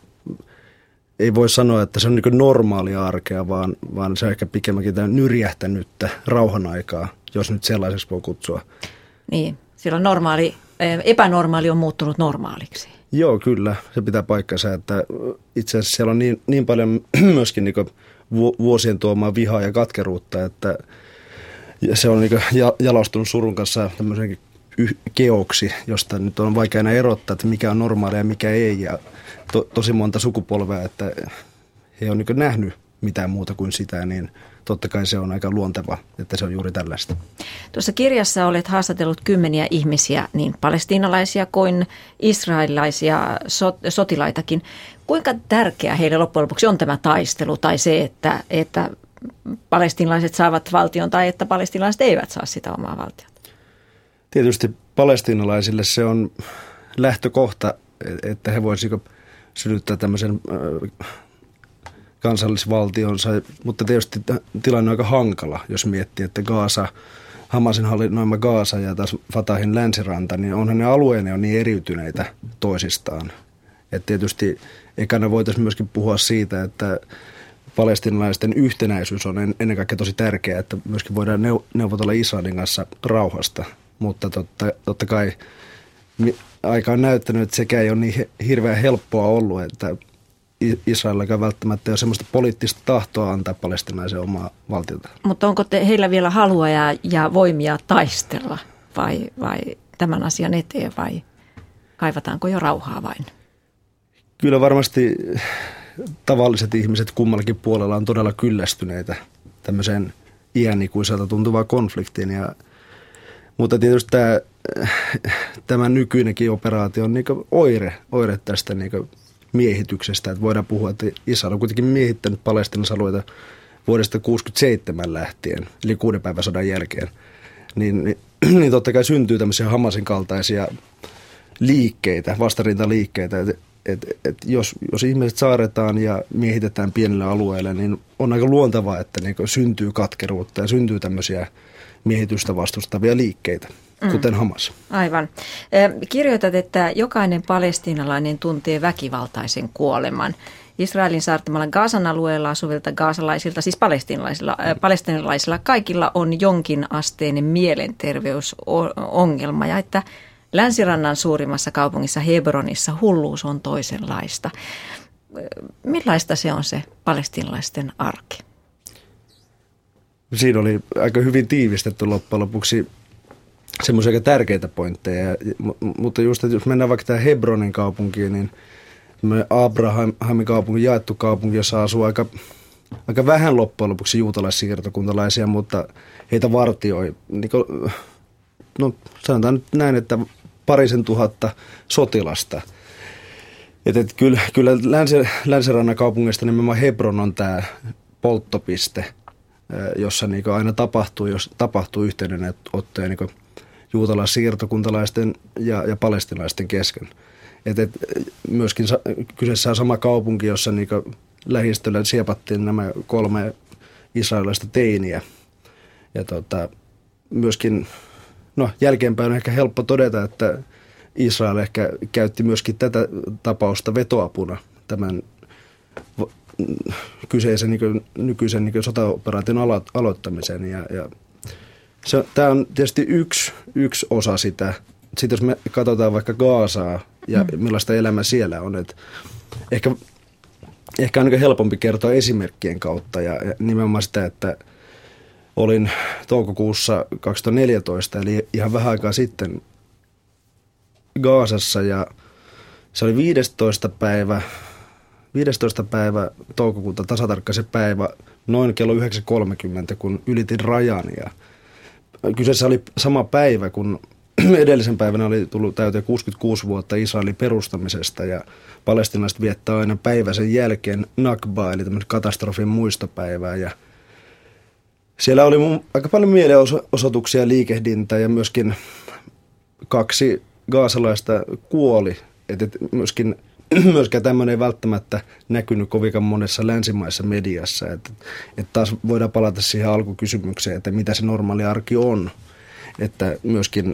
ei voi sanoa, että se on niin normaalia arkea, vaan, vaan se on ehkä pikemminkin nyrjähtänyttä rauhan aikaa, jos nyt sellaiseksi voi kutsua. Niin, silloin normaali, epänormaali on muuttunut normaaliksi. Joo, kyllä. Se pitää paikkansa, että itse asiassa siellä on niin, niin paljon myöskin niin vuosien tuomaa vihaa ja katkeruutta, että se on niin jalostunut surun kanssa tämmöisen keoksi, josta nyt on vaikea enää erottaa, että mikä on normaalia ja mikä ei. Ja to, tosi monta sukupolvea, että he on niin nähnyt mitään muuta kuin sitä, niin totta kai se on aika luonteva, että se on juuri tällaista. Tuossa kirjassa olet haastatellut kymmeniä ihmisiä, niin palestiinalaisia kuin israelilaisia sot, sotilaitakin. Kuinka tärkeä heille loppujen lopuksi on tämä taistelu tai se, että, että palestiinalaiset saavat valtion tai että palestiinalaiset eivät saa sitä omaa valtiota? Tietysti palestiinalaisille se on lähtökohta, että he voisivat synnyttää tämmöisen kansallisvaltionsa, mutta tietysti tilanne on aika hankala, jos miettii, että Gaasa, Hamasin hallinnoima Gaasa ja taas Fatahin länsiranta, niin onhan ne alueenne on niin eriytyneitä toisistaan. Et tietysti ekana voitaisiin myöskin puhua siitä, että palestiinalaisten yhtenäisyys on ennen kaikkea tosi tärkeää, että myöskin voidaan neuvotella Israelin kanssa rauhasta, mutta totta, totta kai aika on näyttänyt, että sekä ei ole niin hirveän helppoa ollut, että Israelillakaan välttämättä ei ole sellaista poliittista tahtoa antaa palestiinalaisen omaa valtiota. Mutta onko te, heillä vielä halua ja, ja voimia taistella vai, vai tämän asian eteen vai kaivataanko jo rauhaa vain? Kyllä varmasti tavalliset ihmiset kummallakin puolella on todella kyllästyneitä tämmöiseen iänikuiselta tuntuvaan konfliktiin. Ja, mutta tietysti tämä, tämä nykyinenkin operaatio on niin kuin oire, oire tästä niin kuin miehityksestä. Että voidaan puhua, että Israel on kuitenkin miehittänyt palestiinalaisalueita vuodesta tuhatyhdeksänsataakuusikymmentäseitsemän lähtien, eli kuuden päivän sodan jälkeen. Niin, niin, niin totta kai syntyy tämmöisiä Hamasin kaltaisia liikkeitä, vastarintaliikkeitä. Että et, et jos, jos ihmiset saaretaan ja miehitetään pienille alueille, niin on aika luontevaa, että niin syntyy katkeruutta ja syntyy tämmöisiä miehitystä vastustavia liikkeitä, kuten Hamas. Aivan. Kirjoitat, että jokainen palestiinalainen tuntee väkivaltaisen kuoleman Israelin saartamalla Gazan alueella asuvilta gaasalaisilta, siis palestiinalaisilla, äh, palestiinalaisilla kaikilla on jonkin asteinen mielenterveysongelma ja että Länsirannan suurimmassa kaupungissa Hebronissa hulluus on toisenlaista. Millaista se on se palestiinalaisten arki? Siinä oli aika hyvin tiivistetty loppujen lopuksi semmoisia aika tärkeitä pointteja, mutta just, että jos mennään vaikka tähän Hebronin kaupunkiin, niin Abrahamin kaupunki, jaettu kaupunki, jossa asuu aika, aika vähän loppujen lopuksi juutalaissiirtokuntalaisia, mutta heitä vartioi, niin kuin, no sanotaan nyt näin, että parisen tuhatta sotilasta. Että et kyllä, kyllä länsi, Länsirannan kaupungista nimenomaan Hebron on tämä polttopiste, jossa niin aina tapahtuu, jos tapahtuu yhteydenottoja niin juutalaissiirtokuntalaisten ja, ja palestiinalaisten kesken. Et, et, myöskin sa, kyseessä on sama kaupunki, jossa niin lähistöllä siepattiin nämä kolme israelilaista teiniä. Ja tota, myöskin, no jälkeenpäin on ehkä helppo todeta, että Israel ehkä käytti myöskin tätä tapausta vetoapuna tämän kyseisen niin kuin, nykyisen niin kuin sotaoperaation alo- aloittamiseen. Ja, ja se, tämä on tietysti yksi, yksi osa sitä. Sitten jos me katsotaan vaikka Gazaa ja mm. millaista elämä siellä on, että ehkä, ehkä on niin kuin helpompi kertoa esimerkkien kautta ja, ja nimenomaan sitä, että olin toukokuussa kaksituhattaneljätoista, eli ihan vähän aikaa sitten Gazassa ja se oli viidestoista päivä, viidestoista päivä toukokuuta, tasatarkkaisen päivä, noin kello yhdeksän kolmekymmentä, kun ylitin rajan. Ja kyseessä oli sama päivä, kun edellisen päivänä oli tullut täyteen kuusikymmentäkuusi vuotta Israelin perustamisesta ja palestiinalaiset viettää aina päivä sen jälkeen Nakba, eli tämmöinen katastrofin muistopäivää. Ja siellä oli mun aika paljon mielenosoituksia, liikehdintää ja myöskin kaksi gaasalaista kuoli. Että myöskin, myöskään tämmöinen ei välttämättä näkynyt kovinkaan monessa länsimaisessa mediassa. Että, että taas voidaan palata siihen alkukysymykseen, että mitä se normaali arki on. Että myöskin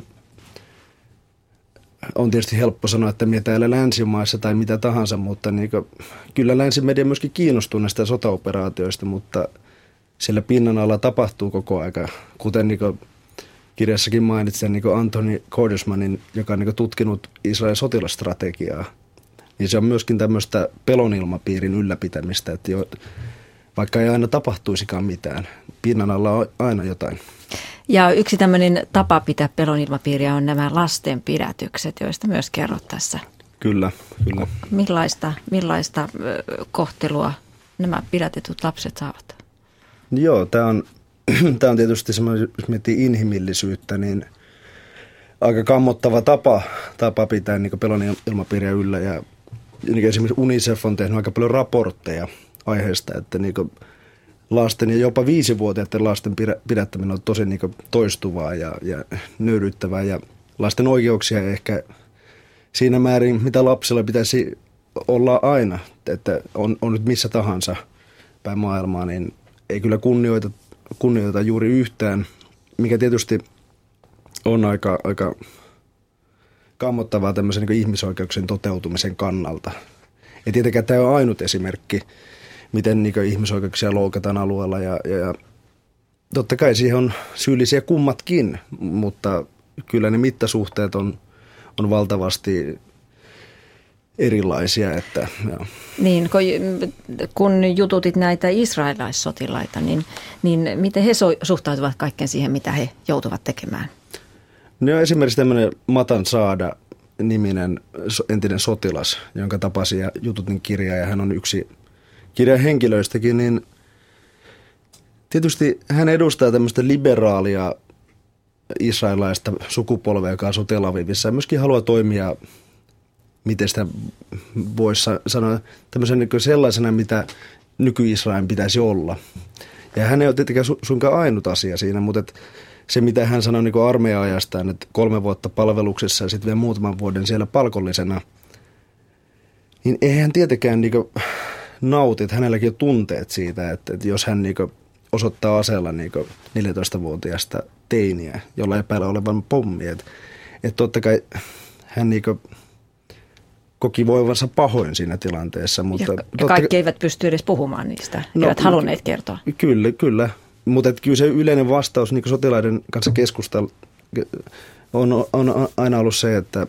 on tietysti helppo sanoa, että mitä täällä länsimaissa tai mitä tahansa, mutta niin kuin, kyllä länsimedia myöskin kiinnostuu näistä sotaoperaatioista, mutta siellä pinnan alla tapahtuu koko aika, kuten niin kuin kirjassakin mainitsin niin kuin Anthony Cordesmanin, joka on niin kuin tutkinut Israelin sotilastrategiaa, niin se on myöskin tämmöistä pelon ilmapiirin ylläpitämistä, että jo, vaikka ei aina tapahtuisikaan mitään, pinnan alla on aina jotain. Ja yksi tämmöinen tapa pitää pelon ilmapiiriä on nämä lasten pidätykset, joista myös kerrot tässä. Kyllä, kyllä. Millaista, millaista kohtelua nämä pidätetyt lapset saavat? Joo, tämä on, tämä on tietysti semmoinen, jos miettii inhimillisyyttä, niin aika kammottava tapa, tapa pitää niin pelon ilmapiiriä yllä. Ja niin esimerkiksi UNICEF on tehnyt aika paljon raportteja aiheesta, että niin lasten ja jopa viisivuotiaiden lasten pidättäminen on tosi niin toistuvaa ja, ja nöyryttävää. Ja lasten oikeuksia ehkä siinä määrin, mitä lapsilla pitäisi olla aina, että on, on nyt missä tahansa päin maailmaa, niin ei kyllä kunnioita, kunnioita juuri yhtään, mikä tietysti on aika, aika kammottavaa tämmöisen niin ihmisoikeuksien toteutumisen kannalta. Ja tietenkään tämä on ainut esimerkki, miten niin ihmisoikeuksia loukataan alueella ja, ja, ja totta kai siihen on syyllisiä kummatkin, mutta kyllä ne mittasuhteet on, on valtavasti erilaisia. Että, niin, kun jututit näitä israelaissotilaita, niin, niin miten he suhtautuvat kaikkeen siihen, mitä he joutuvat tekemään? No esimerkiksi tämmöinen Matan Saada niminen entinen sotilas, jonka tapasin ja jututin kirjaa ja hän on yksi kirjan henkilöistäkin, niin tietysti hän edustaa tämmöistä liberaalia israelaista sukupolvea, joka asuu Tel Avivissa ja myöskin haluaa toimia, miten sitä voisi sanoa, tämmöisen niin sellaisena, mitä nyky-Israelin pitäisi olla. Ja hän ei ole tietenkään su- suinkaan ainut asia siinä, mutta et se, mitä hän sanoi niin armeija-ajastaan, että kolme vuotta palveluksessa ja sitten vielä muutaman vuoden siellä palkollisena, niin eihän hän tietenkään niin nauti, että hänelläkin on tunteet siitä, että, että jos hän niin osoittaa aseella niin neljätoistavuotiaasta teiniä, jolla epäillä olevan pommi, että, että totta kai hän niin koki voivansa pahoin siinä tilanteessa. Mutta ja, ja kaikki eivät pysty edes puhumaan niistä, no, eivät halunneet kertoa. Kyllä, kyllä. Mutta kyllä se yleinen vastaus niin sotilaiden kanssa keskustella on, on aina ollut se, että,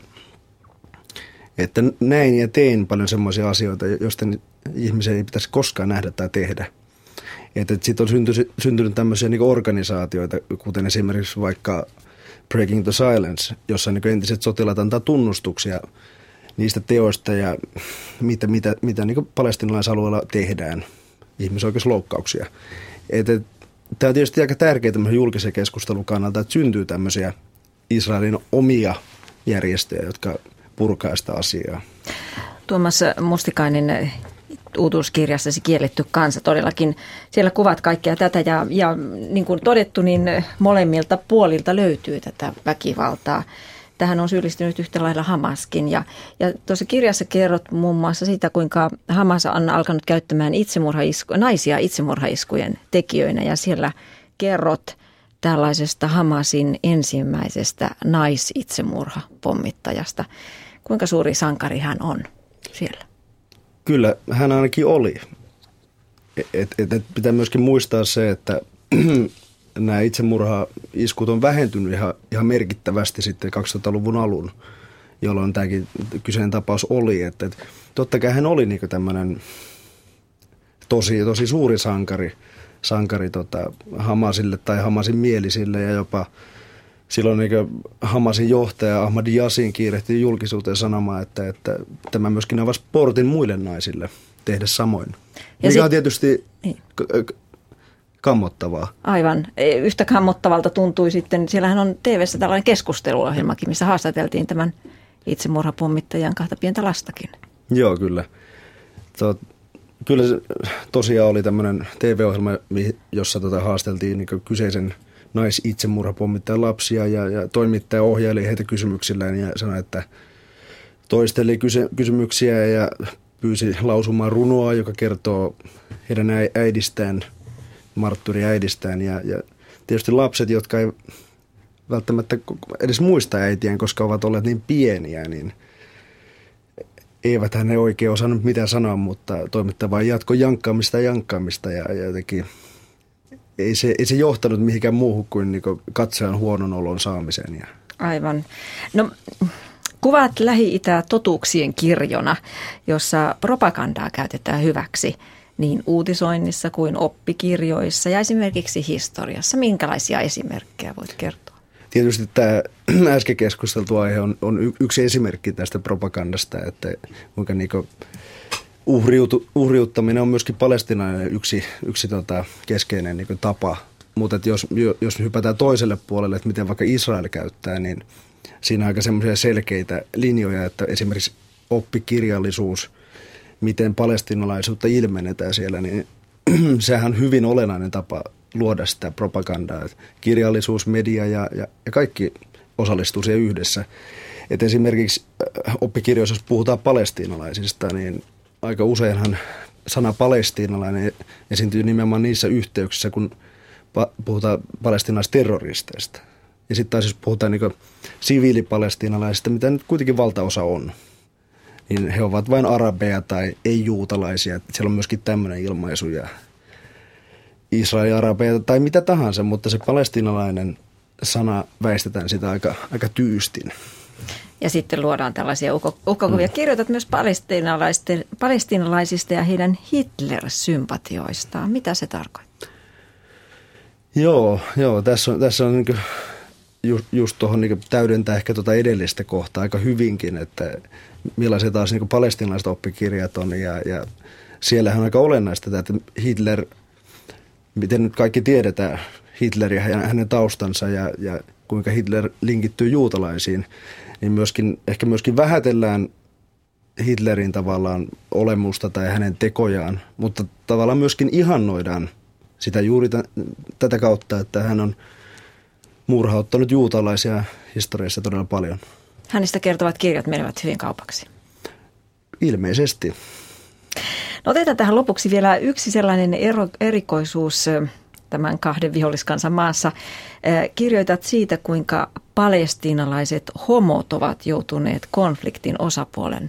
että näin ja tein paljon semmoisia asioita, joista ihmisen ei pitäisi koskaan nähdä tai tehdä. Että sitten on syntynyt, syntynyt tämmöisiä niin organisaatioita, kuten esimerkiksi vaikka Breaking the Silence, jossa niin entiset sotilaat antaa tunnustuksia niistä teoista ja mitä, mitä, mitä niin palestiinalaisalueella tehdään, ihmisoikeusloukkauksia. Että tämä on tietysti aika tärkeää tämmöisen julkisen keskustelun kannalta, että syntyy tämmöisiä Israelin omia järjestöjä, jotka purkaa sitä asiaa. Tuomas Mustikainen, uutuuskirjassasi Kielletty kansa, todellakin siellä kuvat kaikkea tätä ja, ja niin kuin todettu, niin molemmilta puolilta löytyy tätä väkivaltaa. Tähän on syyllistynyt yhtä lailla Hamaskin ja, ja tuossa kirjassa kerrot muun muassa siitä, kuinka Hamas on alkanut käyttämään itsemurhaisku, naisia itsemurhaiskujen tekijöinä ja siellä kerrot tällaisesta Hamasin ensimmäisestä naisitsemurhapommittajasta. Kuinka suuri sankari hän on siellä? Kyllä, hän ainakin oli. Et, et, et pitää myöskin muistaa se, että nämä itsemurha-iskut on vähentynyt ihan, ihan merkittävästi sitten kaksituhattaluvun alun, jolloin tämäkin kyseinen tapaus oli. Että, et, totta kai hän oli niinku tämmöinen tosi, tosi suuri sankari, sankari tota, Hamasille tai Hamasin mielisille ja jopa silloin niin Hamasin johtaja Ahmad Yassin kiirehti julkisuuteen sanomaan, että, että tämä myöskin avasi portin muille naisille tehdä samoin. Ja mikä sit, on tietysti niin. kammottavaa. Aivan. Yhtä kammottavalta tuntui sitten, siellähän on T V:ssä tällainen keskusteluohjelmakin, missä haastateltiin tämän itsemurhapommittajan kahta pientä lastakin. Joo, kyllä. Tot, kyllä se tosiaan oli tämmöinen T V-ohjelma, jossa tota haasteltiin niin kyseisen nais-itsemurhapommittajan lapsia ja, ja toimittaja ohjaili heitä kysymyksillään ja sanoi, että toisteli kyse, kysymyksiä ja pyysi lausumaan runoa, joka kertoo heidän äidistään, martturiäidistään ja, ja tietysti lapset, jotka ei välttämättä edes muista äitiään, koska ovat olleet niin pieniä, niin eivät hän ei oikein osannut mitään sanoa, mutta toimittaja vain jatkoi jankkaamista ja jankkaamista ja, ja jotenkin Ei se, ei se johtanut mihinkään muuhun kuin, niin kuin katsojan huonon olon saamiseen. Ja. Aivan. No, kuvaat Lähi-Itää totuuksien kirjona, jossa propagandaa käytetään hyväksi niin uutisoinnissa kuin oppikirjoissa ja esimerkiksi historiassa. Minkälaisia esimerkkejä voit kertoa? Tietysti tämä äsken keskusteltu aihe on, on yksi esimerkki tästä propagandasta, että kuinka niin kuin Uhriutu, uhriuttaminen on myöskin palestiinalainen yksi, yksi tota keskeinen niin kuin tapa, mutta jos, jos hypätään toiselle puolelle, että miten vaikka Israel käyttää, niin siinä on aika semmoisia selkeitä linjoja, että esimerkiksi oppikirjallisuus, miten palestiinalaisuutta ilmennetään siellä, niin sehän on hyvin olennainen tapa luoda sitä propagandaa. Että kirjallisuus, media ja, ja, ja kaikki osallistuu siihen yhdessä. Et esimerkiksi oppikirjoissa, jos puhutaan palestiinalaisista, niin aika useinhan sana palestiinalainen esiintyy nimenomaan niissä yhteyksissä, kun puhutaan palestiinalaisterroristeista. Ja sitten taas jos puhutaan niin siviilipalestiinalaisista, mitä nyt kuitenkin valtaosa on, niin he ovat vain arabeja tai ei-juutalaisia. Siellä on myöskin tämmöinen ilmaisu ja Israelin arabeja tai mitä tahansa, mutta se palestiinalainen sana väistetään sitä aika, aika tyystin. Ja sitten luodaan tällaisia uhkakuvia. Mm. Kirjoitat myös palestiinalaisista ja heidän Hitler-sympatioistaan. Mitä se tarkoittaa? Joo, joo tässä on, tässä on niin kuin just, just tuohon niin kuin täydentää ehkä tuota edellistä kohtaa aika hyvinkin, että millaiset taas niin kuin palestiinalaiset oppikirjat on. Ja, ja siellähän on aika olennaista, että Hitler, miten nyt kaikki tiedetään, Hitler ja hänen taustansa ja, ja kuinka Hitler linkittyy juutalaisiin, niin myöskin, ehkä myöskin vähätellään Hitlerin tavallaan olemusta tai hänen tekojaan, mutta tavallaan myöskin ihannoidaan sitä juuri t- tätä kautta, että hän on murhauttanut juutalaisia historiassa todella paljon. Hänestä kertovat kirjat menevät hyvin kaupaksi. Ilmeisesti. No otetaan tähän lopuksi vielä yksi sellainen ero, erikoisuus tämän kahden viholliskansan maassa. Kirjoitat siitä, kuinka palestiinalaiset homot ovat joutuneet konfliktin osapuolen,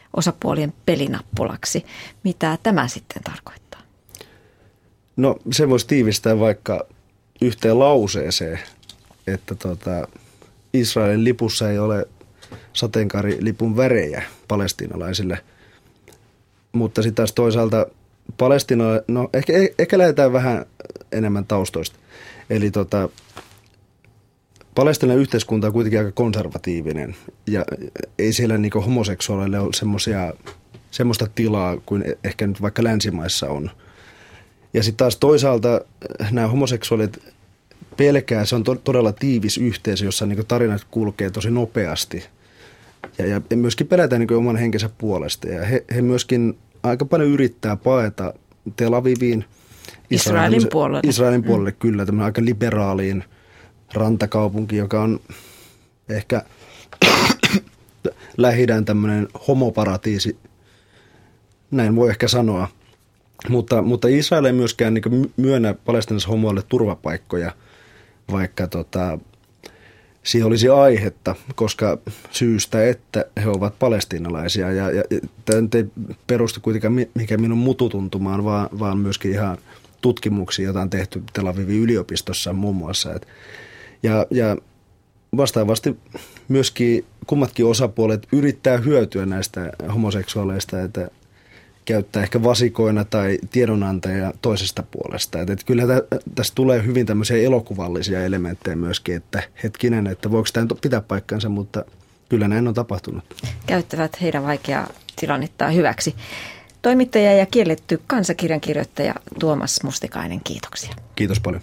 osapuolien pelinappulaksi. Mitä tämä sitten tarkoittaa? No se voisi tiivistää vaikka yhteen lauseeseen, että tota, Israelin lipussa ei ole sateenkaarilipun värejä palestiinalaisille, mutta sitten taas toisaalta Palestiina, no ehkä, ehkä lähdetään vähän enemmän taustoista. Eli tota, Palestiinan yhteiskunta on kuitenkin aika konservatiivinen ja ei siellä niinku homoseksuaaleille ole semmosia, semmoista tilaa kuin ehkä nyt vaikka länsimaissa on. Ja sitten taas toisaalta nämä homoseksuaalit pelkää, se on to, todella tiivis yhteisö, jossa niinku tarinat kulkee tosi nopeasti. Ja, ja myöskin pelätään niinku oman henkensä puolesta. Ja he, he myöskin aika paljon yrittää paeta Tel Aviviin. Israelin puolelle. Israelin puolelle mm. kyllä, tämmöinen aika liberaaliin rantakaupunki, joka on ehkä Lähi-idän tämmöinen homoparatiisi, näin voi ehkä sanoa. Mutta, mutta Israel ei myöskään niin myönnä palestiinalaisille homoille turvapaikkoja, vaikka tota, siihen olisi aihetta, koska syystä, että he ovat palestiinalaisia. Ja, ja, ja tämä ei perustu kuitenkaan mikä minun mututuntumaan, vaan, vaan myöskin ihan tutkimuksiin, joita on tehty Tel Avivin yliopistossa muun muassa. Et, ja, ja vastaavasti myöskin kummatkin osapuolet yrittää hyötyä näistä homoseksuaaleista, että käyttää ehkä vasikoina tai tiedonantajia toisesta puolesta. Että et kyllä tä, tässä tulee hyvin tämmöisiä elokuvallisia elementtejä myöskin, että hetkinen, että voiko tämä pitää paikkansa, mutta kyllä näin on tapahtunut. Käyttävät heidän vaikeaa tilannettaan hyväksi. Toimittaja ja kielletty kansakirjan kirjoittaja Tuomas Mustikainen, kiitoksia. Kiitos paljon.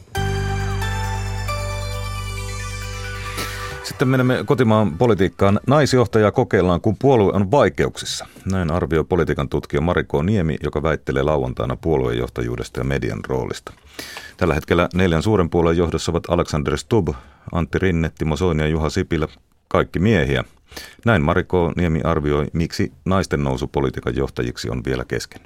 Sitten menemme kotimaan politiikkaan. Naisjohtajaa kokeillaan, kun puolue on vaikeuksissa. Näin arvioi politiikan tutkija Mariko Niemi, joka väittelee lauantaina puoluejohtajuudesta ja median roolista. Tällä hetkellä neljän suuren puolueen johdossa ovat Alexander Stubb, Antti Rinne, Timo Soini ja Juha Sipilä, kaikki miehiä. Näin Mariko Niemi arvioi, miksi naisten nousu politiikan johtajiksi on vielä kesken.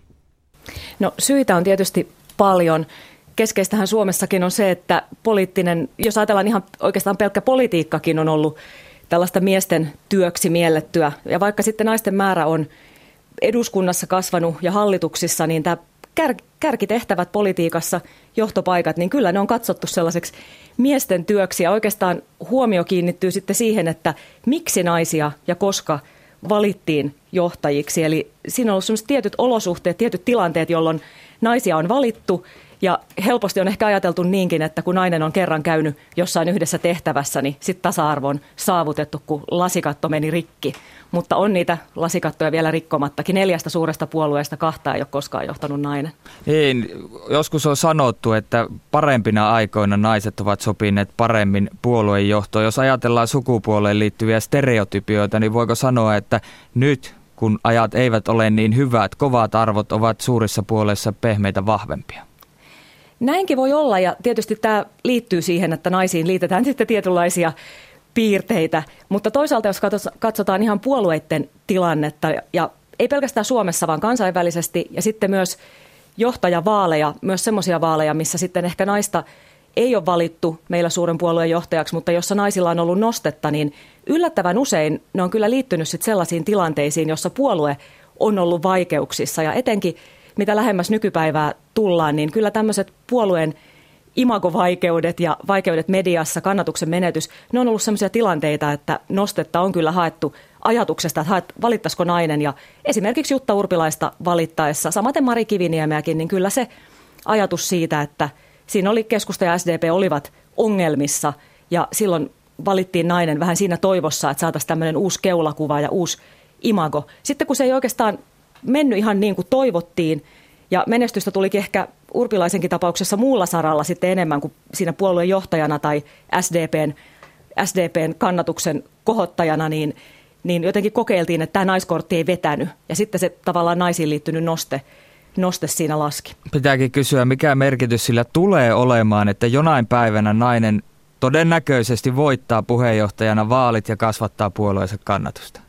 No syitä on tietysti paljon. Keskeistähän Suomessakin on se, että poliittinen, jos ajatellaan ihan oikeastaan pelkkä politiikkakin on ollut tällaista miesten työksi miellettyä. Ja vaikka sitten naisten määrä on eduskunnassa kasvanut ja hallituksissa, niin tämä kär, kärkitehtävät politiikassa, johtopaikat, niin kyllä ne on katsottu sellaiseksi miesten työksi. Ja oikeastaan huomio kiinnittyy sitten siihen, että miksi naisia ja koska valittiin johtajiksi. Eli siinä on ollut sellaiset tietyt olosuhteet, tietyt tilanteet, jolloin naisia on valittu. Ja helposti on ehkä ajateltu niinkin, että kun nainen on kerran käynyt jossain yhdessä tehtävässä, niin sitten tasa-arvo on saavutettu, kun lasikatto meni rikki. Mutta on niitä lasikattoja vielä rikkomattakin. Neljästä suuresta puolueesta kahta ei ole koskaan johtanut nainen. Ei, joskus on sanottu, että parempina aikoina naiset ovat sopineet paremmin puolueen johtoon. Jos ajatellaan sukupuoleen liittyviä stereotypioita, niin voiko sanoa, että nyt kun ajat eivät ole niin hyvät, kovat arvot ovat suurissa puolueissa pehmeitä vahvempia? Näinkin voi olla, ja tietysti tämä liittyy siihen, että naisiin liitetään sitten tietynlaisia piirteitä, mutta toisaalta jos katsotaan ihan puolueiden tilannetta, ja ei pelkästään Suomessa, vaan kansainvälisesti, ja sitten myös johtajavaaleja, myös semmoisia vaaleja, missä sitten ehkä naista ei ole valittu meillä suuren puolueen johtajaksi, mutta jossa naisilla on ollut nostetta, niin yllättävän usein ne on kyllä liittynyt sitten sellaisiin tilanteisiin, jossa puolue on ollut vaikeuksissa, ja etenkin mitä lähemmäs nykypäivää tullaan, niin kyllä tämmöiset puolueen imagovaikeudet ja vaikeudet mediassa, kannatuksen menetys, ne on ollut sellaisia tilanteita, että nostetta on kyllä haettu ajatuksesta, että valittaisiko nainen. Ja esimerkiksi Jutta Urpilaista valittaessa, samaten Mari Kiviniemeäkin, niin kyllä se ajatus siitä, että siinä oli keskusta ja S D P olivat ongelmissa ja silloin valittiin nainen vähän siinä toivossa, että saataisiin tämmöinen uusi keulakuva ja uusi imago. Sitten kun se ei oikeastaan mennyt ihan niin kuin toivottiin, ja menestystä tulikin ehkä Urpilaisenkin tapauksessa muulla saralla sitten enemmän kuin siinä puolueen johtajana tai S D P:n, S D P:n kannatuksen kohottajana, niin, niin jotenkin kokeiltiin, että tämä naiskortti ei vetänyt. Ja sitten se tavallaan naisiin liittynyt noste, noste siinä laski. Pitääkin kysyä, mikä merkitys sillä tulee olemaan, että jonain päivänä nainen todennäköisesti voittaa puheenjohtajana vaalit ja kasvattaa puolueensa kannatusta?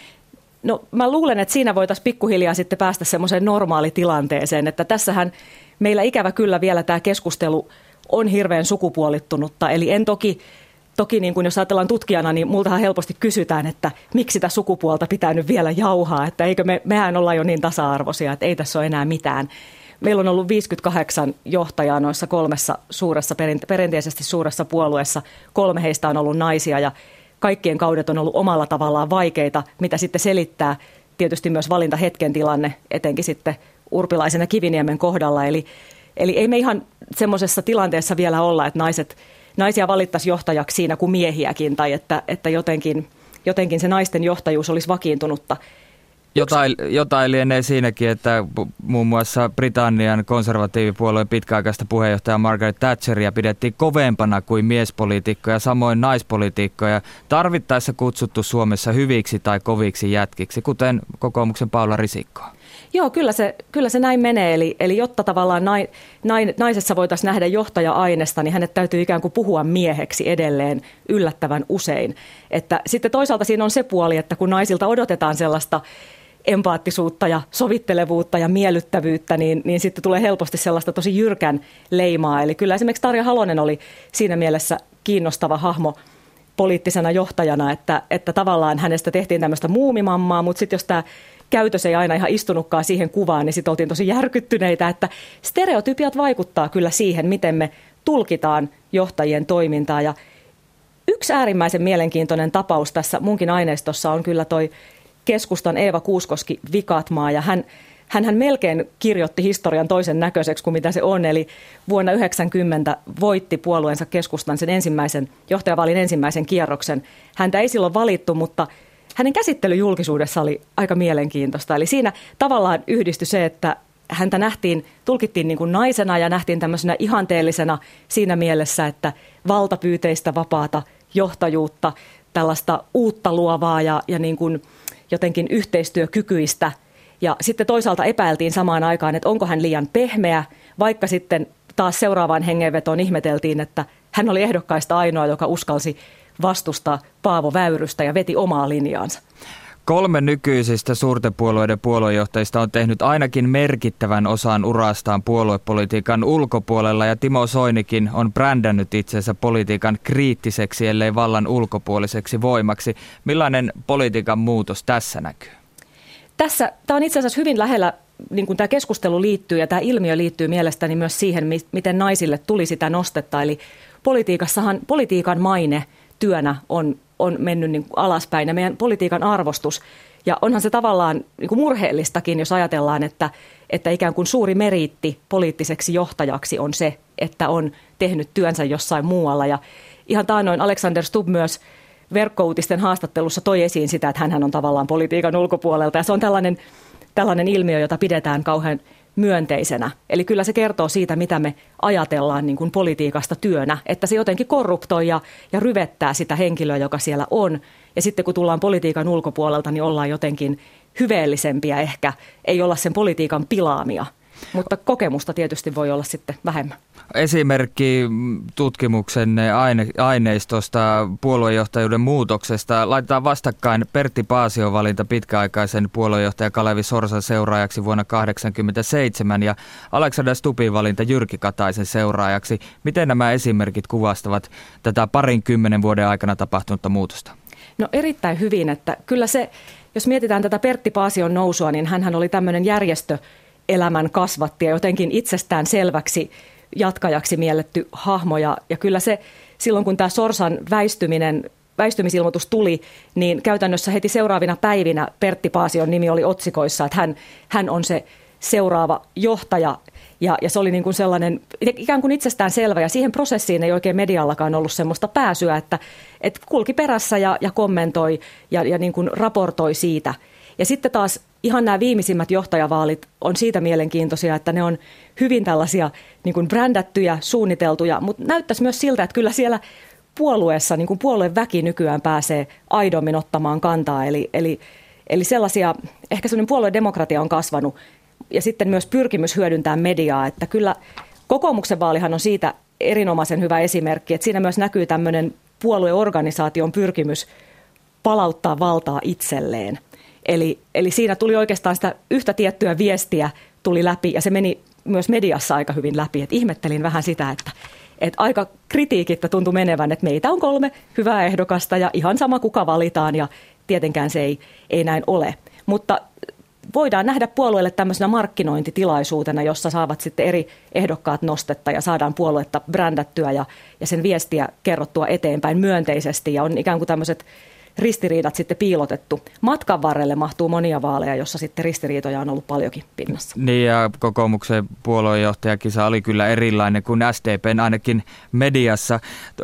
No mä luulen, että siinä voitaisiin pikkuhiljaa sitten päästä semmoiseen normaalitilanteeseen, että tässähän meillä ikävä kyllä vielä tämä keskustelu on hirveän sukupuolittunutta. Eli en toki toki niin kuin jos ajatellaan tutkijana, niin multahan helposti kysytään, että miksi sitä sukupuolta pitää nyt vielä jauhaa, että eikö me, mehän olla jo niin tasa-arvoisia, että ei tässä ole enää mitään. Meillä on ollut viisikymmentäkahdeksan johtajaa noissa kolmessa suuressa, perinteisesti suuressa puolueessa. Kolme heistä on ollut naisia ja kaikkien kaudet on ollut omalla tavallaan vaikeita, mitä sitten selittää tietysti myös valintahetken tilanne, etenkin sitten Urpilaisen ja Kiviniemen kohdalla. Eli, eli ei me ihan semmoisessa tilanteessa vielä olla, että naiset, naisia valittaisiin johtajaksi siinä kuin miehiäkin, tai että, että jotenkin, jotenkin se naisten johtajuus olisi vakiintunutta. Jotain, jotain lienee siinäkin, että muun muassa Britannian konservatiivipuolueen pitkäaikaista puheenjohtaja Margaret Thatcheria pidettiin kovempana kuin miespoliitikkoja, samoin naispolitiikkoja, tarvittaessa kutsuttu Suomessa hyviksi tai koviksi jätkiksi, kuten kokoomuksen Paula Risikko. Joo, kyllä se, kyllä se näin menee. Eli, eli jotta tavallaan nai, nai, naisessa voitaisiin nähdä johtaja-aineesta, niin hänet täytyy ikään kuin puhua mieheksi edelleen yllättävän usein. Että sitten toisaalta siinä on se puoli, että kun naisilta odotetaan sellaista empaattisuutta ja sovittelevuutta ja miellyttävyyttä, niin, niin sitten tulee helposti sellaista tosi jyrkän leimaa. Eli kyllä esimerkiksi Tarja Halonen oli siinä mielessä kiinnostava hahmo poliittisena johtajana, että, että tavallaan hänestä tehtiin tämmöistä muumimammaa, mutta sitten jos tämä käytös ei aina ihan istunutkaan siihen kuvaan, niin sitten oltiin tosi järkyttyneitä, että stereotypiat vaikuttaa kyllä siihen, miten me tulkitaan johtajien toimintaa. Ja yksi äärimmäisen mielenkiintoinen tapaus tässä munkin aineistossa on kyllä toi keskustan Eeva Kuuskoski Vikatmaa, ja hän, hänhän melkein kirjoitti historian toisen näköiseksi kuin mitä se on, eli vuonna yhdeksänkymmentä voitti puolueensa keskustan sen ensimmäisen, johtajavaalin ensimmäisen kierroksen. Häntä ei silloin valittu, mutta hänen käsittely julkisuudessa oli aika mielenkiintoista, eli siinä tavallaan yhdistyi se, että häntä nähtiin, tulkittiin niin kuin naisena ja nähtiin tämmöisenä ihanteellisena siinä mielessä, että valtapyyteistä vapaata johtajuutta, tällaista uutta luovaa ja, ja niin kuin jotenkin yhteistyökykyistä. Ja sitten toisaalta epäiltiin samaan aikaan, että onko hän liian pehmeä, vaikka sitten taas seuraavaan hengenvetoon ihmeteltiin, että hän oli ehdokkaista ainoa, joka uskalsi vastustaa Paavo Väyrystä ja veti omaa linjaansa. Kolme nykyisistä suurten puolueiden puoluejohtajista on tehnyt ainakin merkittävän osan urastaan puoluepolitiikan ulkopuolella, ja Timo Soinikin on brändännyt itsensä politiikan kriittiseksi, ellei vallan ulkopuoliseksi voimaksi. Millainen politiikan muutos tässä näkyy? Tässä, tämä on itse asiassa hyvin lähellä, niin kuin tämä keskustelu liittyy ja tämä ilmiö liittyy mielestäni myös siihen, miten naisille tuli sitä nostetta. Eli politiikassahan politiikan maine työnä on on mennyt niin kuin alaspäin ja meidän politiikan arvostus. Ja onhan se tavallaan niin kuin murheellistakin, jos ajatellaan, että, että ikään kuin suuri meriitti poliittiseksi johtajaksi on se, että on tehnyt työnsä jossain muualla. Ja ihan taannoin Alexander Stubb myös verkkouutisten haastattelussa toi esiin sitä, että hänhän on tavallaan politiikan ulkopuolelta. Ja se on tällainen, tällainen ilmiö, jota pidetään kauhean myönteisenä. Eli kyllä se kertoo siitä, mitä me ajatellaan niin kuin politiikasta työnä, että se jotenkin korruptoi ja, ja ryvettää sitä henkilöä, joka siellä on. Ja sitten kun tullaan politiikan ulkopuolelta, niin ollaan jotenkin hyveellisempiä ehkä, ei olla sen politiikan pilaamia. Mutta kokemusta tietysti voi olla sitten vähemmän. Esimerkki tutkimuksen aine, aineistosta puoluejohtajuuden muutoksesta. Laitetaan vastakkain Pertti Paasion valinta pitkäaikaisen puoluejohtaja Kalevi Sorsan seuraajaksi vuonna tuhatyhdeksänsataakahdeksankymmentäseitsemän ja Alexander Stubbin valinta Jyrki Kataisen seuraajaksi. Miten nämä esimerkit kuvastavat tätä parinkymmenen vuoden aikana tapahtunutta muutosta? No erittäin hyvin, että kyllä se, jos mietitään tätä Pertti Paasion nousua, niin hänhän oli tämmöinen järjestö, elämän kasvatti ja jotenkin itsestään selväksi jatkajaksi mielletty hahmo. Ja, ja kyllä se silloin, kun tämä Sorsan väistyminen, väistymisilmoitus tuli, niin käytännössä heti seuraavina päivinä Pertti Paasion nimi oli otsikoissa, että hän, hän on se seuraava johtaja. Ja, ja se oli niin kuin sellainen ikään kuin itsestään selvä ja siihen prosessiin ei oikein mediallakaan ollut semmoista pääsyä, että, että kulki perässä ja, ja kommentoi ja, ja niin kuin raportoi siitä. Ja sitten taas ihan nämä viimeisimmät johtajavaalit on siitä mielenkiintoisia, että ne on hyvin tällaisia niin kuin brändättyjä, suunniteltuja, mutta näyttäisi myös siltä, että kyllä siellä puolueessa niin kuin puolueen väki nykyään pääsee aidommin ottamaan kantaa. Eli, eli, eli sellaisia, ehkä sellainen puoluedemokratia on kasvanut ja sitten myös pyrkimys hyödyntää mediaa, että kyllä kokoomuksen vaalihan on siitä erinomaisen hyvä esimerkki, että siinä myös näkyy tämmöinen puolueorganisaation pyrkimys palauttaa valtaa itselleen. Eli, eli siinä tuli oikeastaan sitä yhtä tiettyä viestiä tuli läpi ja se meni myös mediassa aika hyvin läpi. Et ihmettelin vähän sitä, että että aika kritiikittä tuntui menevän, että meitä on kolme hyvää ehdokasta ja ihan sama kuka valitaan ja tietenkään se ei, ei näin ole. Mutta voidaan nähdä puolueelle tämmöisenä markkinointitilaisuutena, jossa saavat sitten eri ehdokkaat nostetta ja saadaan puoluetta brändättyä ja, ja sen viestiä kerrottua eteenpäin myönteisesti ja on ikään kuin tämmöiset ristiriidat sitten piilotettu. Matkan varrelle mahtuu monia vaaleja, jossa sitten ristiriitoja on ollut paljonkin pinnassa. Niin ja kokoomuksen puolueenjohtajakisa oli kyllä erilainen kuin S D P:n ainakin mediassa.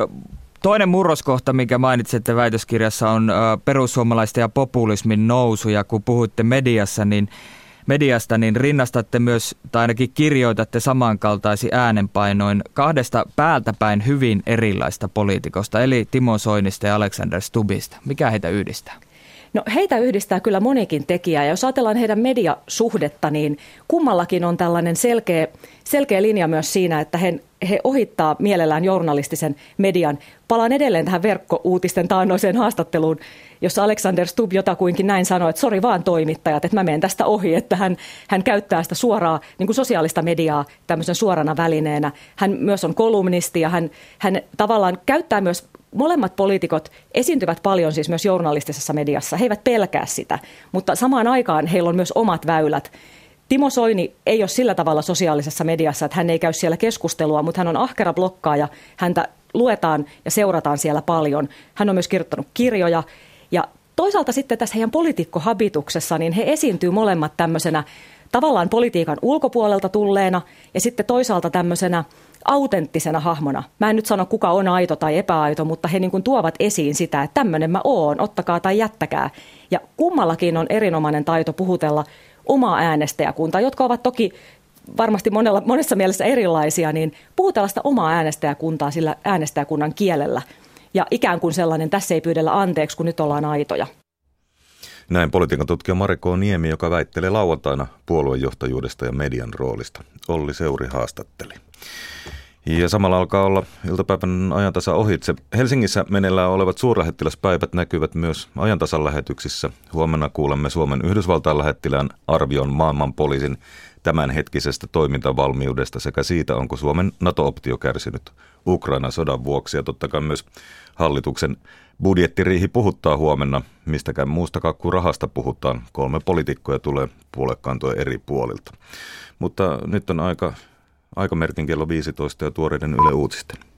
Toinen murroskohta, mikä mainitsitte väitöskirjassa, on perussuomalaisten ja populismin nousu. Ja kun puhuitte mediassa, niin, mediasta, niin rinnastatte myös, tai ainakin kirjoitatte samankaltaisin äänenpainoin kahdesta päältäpäin hyvin erilaista poliitikosta, eli Timo Soinista ja Alexander Stubbista. Mikä heitä yhdistää? No heitä yhdistää kyllä monikin tekijä, ja jos ajatellaan heidän mediasuhdetta, niin kummallakin on tällainen selkeä, selkeä linja myös siinä, että he, he ohittaa mielellään journalistisen median. Palaan edelleen tähän verkkouutisten taannoiseen haastatteluun, jossa Alexander Stubb jotakuinkin näin sanoi, että sori vaan toimittajat, että mä menen tästä ohi, että hän, hän käyttää sitä suoraa niin kuin sosiaalista mediaa tämmöisen suorana välineenä. Hän myös on kolumnisti ja hän, hän tavallaan käyttää myös. Molemmat poliitikot esiintyvät paljon siis myös journalistisessa mediassa. He eivät pelkää sitä, mutta samaan aikaan heillä on myös omat väylät. Timo Soini ei ole sillä tavalla sosiaalisessa mediassa, että hän ei käy siellä keskustelua, mutta hän on ahkera blokkaaja. Häntä luetaan ja seurataan siellä paljon. Hän on myös kirjoittanut kirjoja. Ja toisaalta sitten tässä heidän poliitikkohabituksessa, niin he esiintyy molemmat tämmöisenä tavallaan politiikan ulkopuolelta tulleena ja sitten toisaalta tämmöisenä autenttisena hahmona. Mä en nyt sano, kuka on aito tai epäaito, mutta he niin kuin tuovat esiin sitä, että tämmöinen mä oon, ottakaa tai jättäkää. Ja kummallakin on erinomainen taito puhutella omaa äänestäjäkuntaa, jotka ovat toki varmasti monella, monessa mielessä erilaisia, niin puhutella sitä omaa äänestäjäkuntaa sillä äänestäjäkunnan kielellä. Ja ikään kuin sellainen, tässä ei pyydellä anteeksi, kun nyt ollaan aitoja. Näin politiikan tutkija Mari K. Niemi, joka väittelee lauantaina puoluejohtajuudesta ja median roolista. Olli Seuri haastatteli. Ja samalla alkaa olla iltapäivän ajantasa ohitse. Helsingissä meneillään olevat suurlähettiläspäivät näkyvät myös ajantasan lähetyksissä. Huomenna kuulemme Suomen Yhdysvaltain lähettilään arvion maailmanpoliisin tämänhetkisestä toimintavalmiudesta sekä siitä, onko Suomen NATO-optio kärsinyt Ukrainan sodan vuoksi. Ja totta kai myös hallituksen budjettiriihi puhuttaa huomenna. Mistäkään muustakaan kuin rahasta puhutaan. Kolme poliitikkoja tulee puoluekantoja eri puolilta. Mutta nyt on aika... Aikamerkin kello viisitoista ja tuoreiden Yle Uutisten.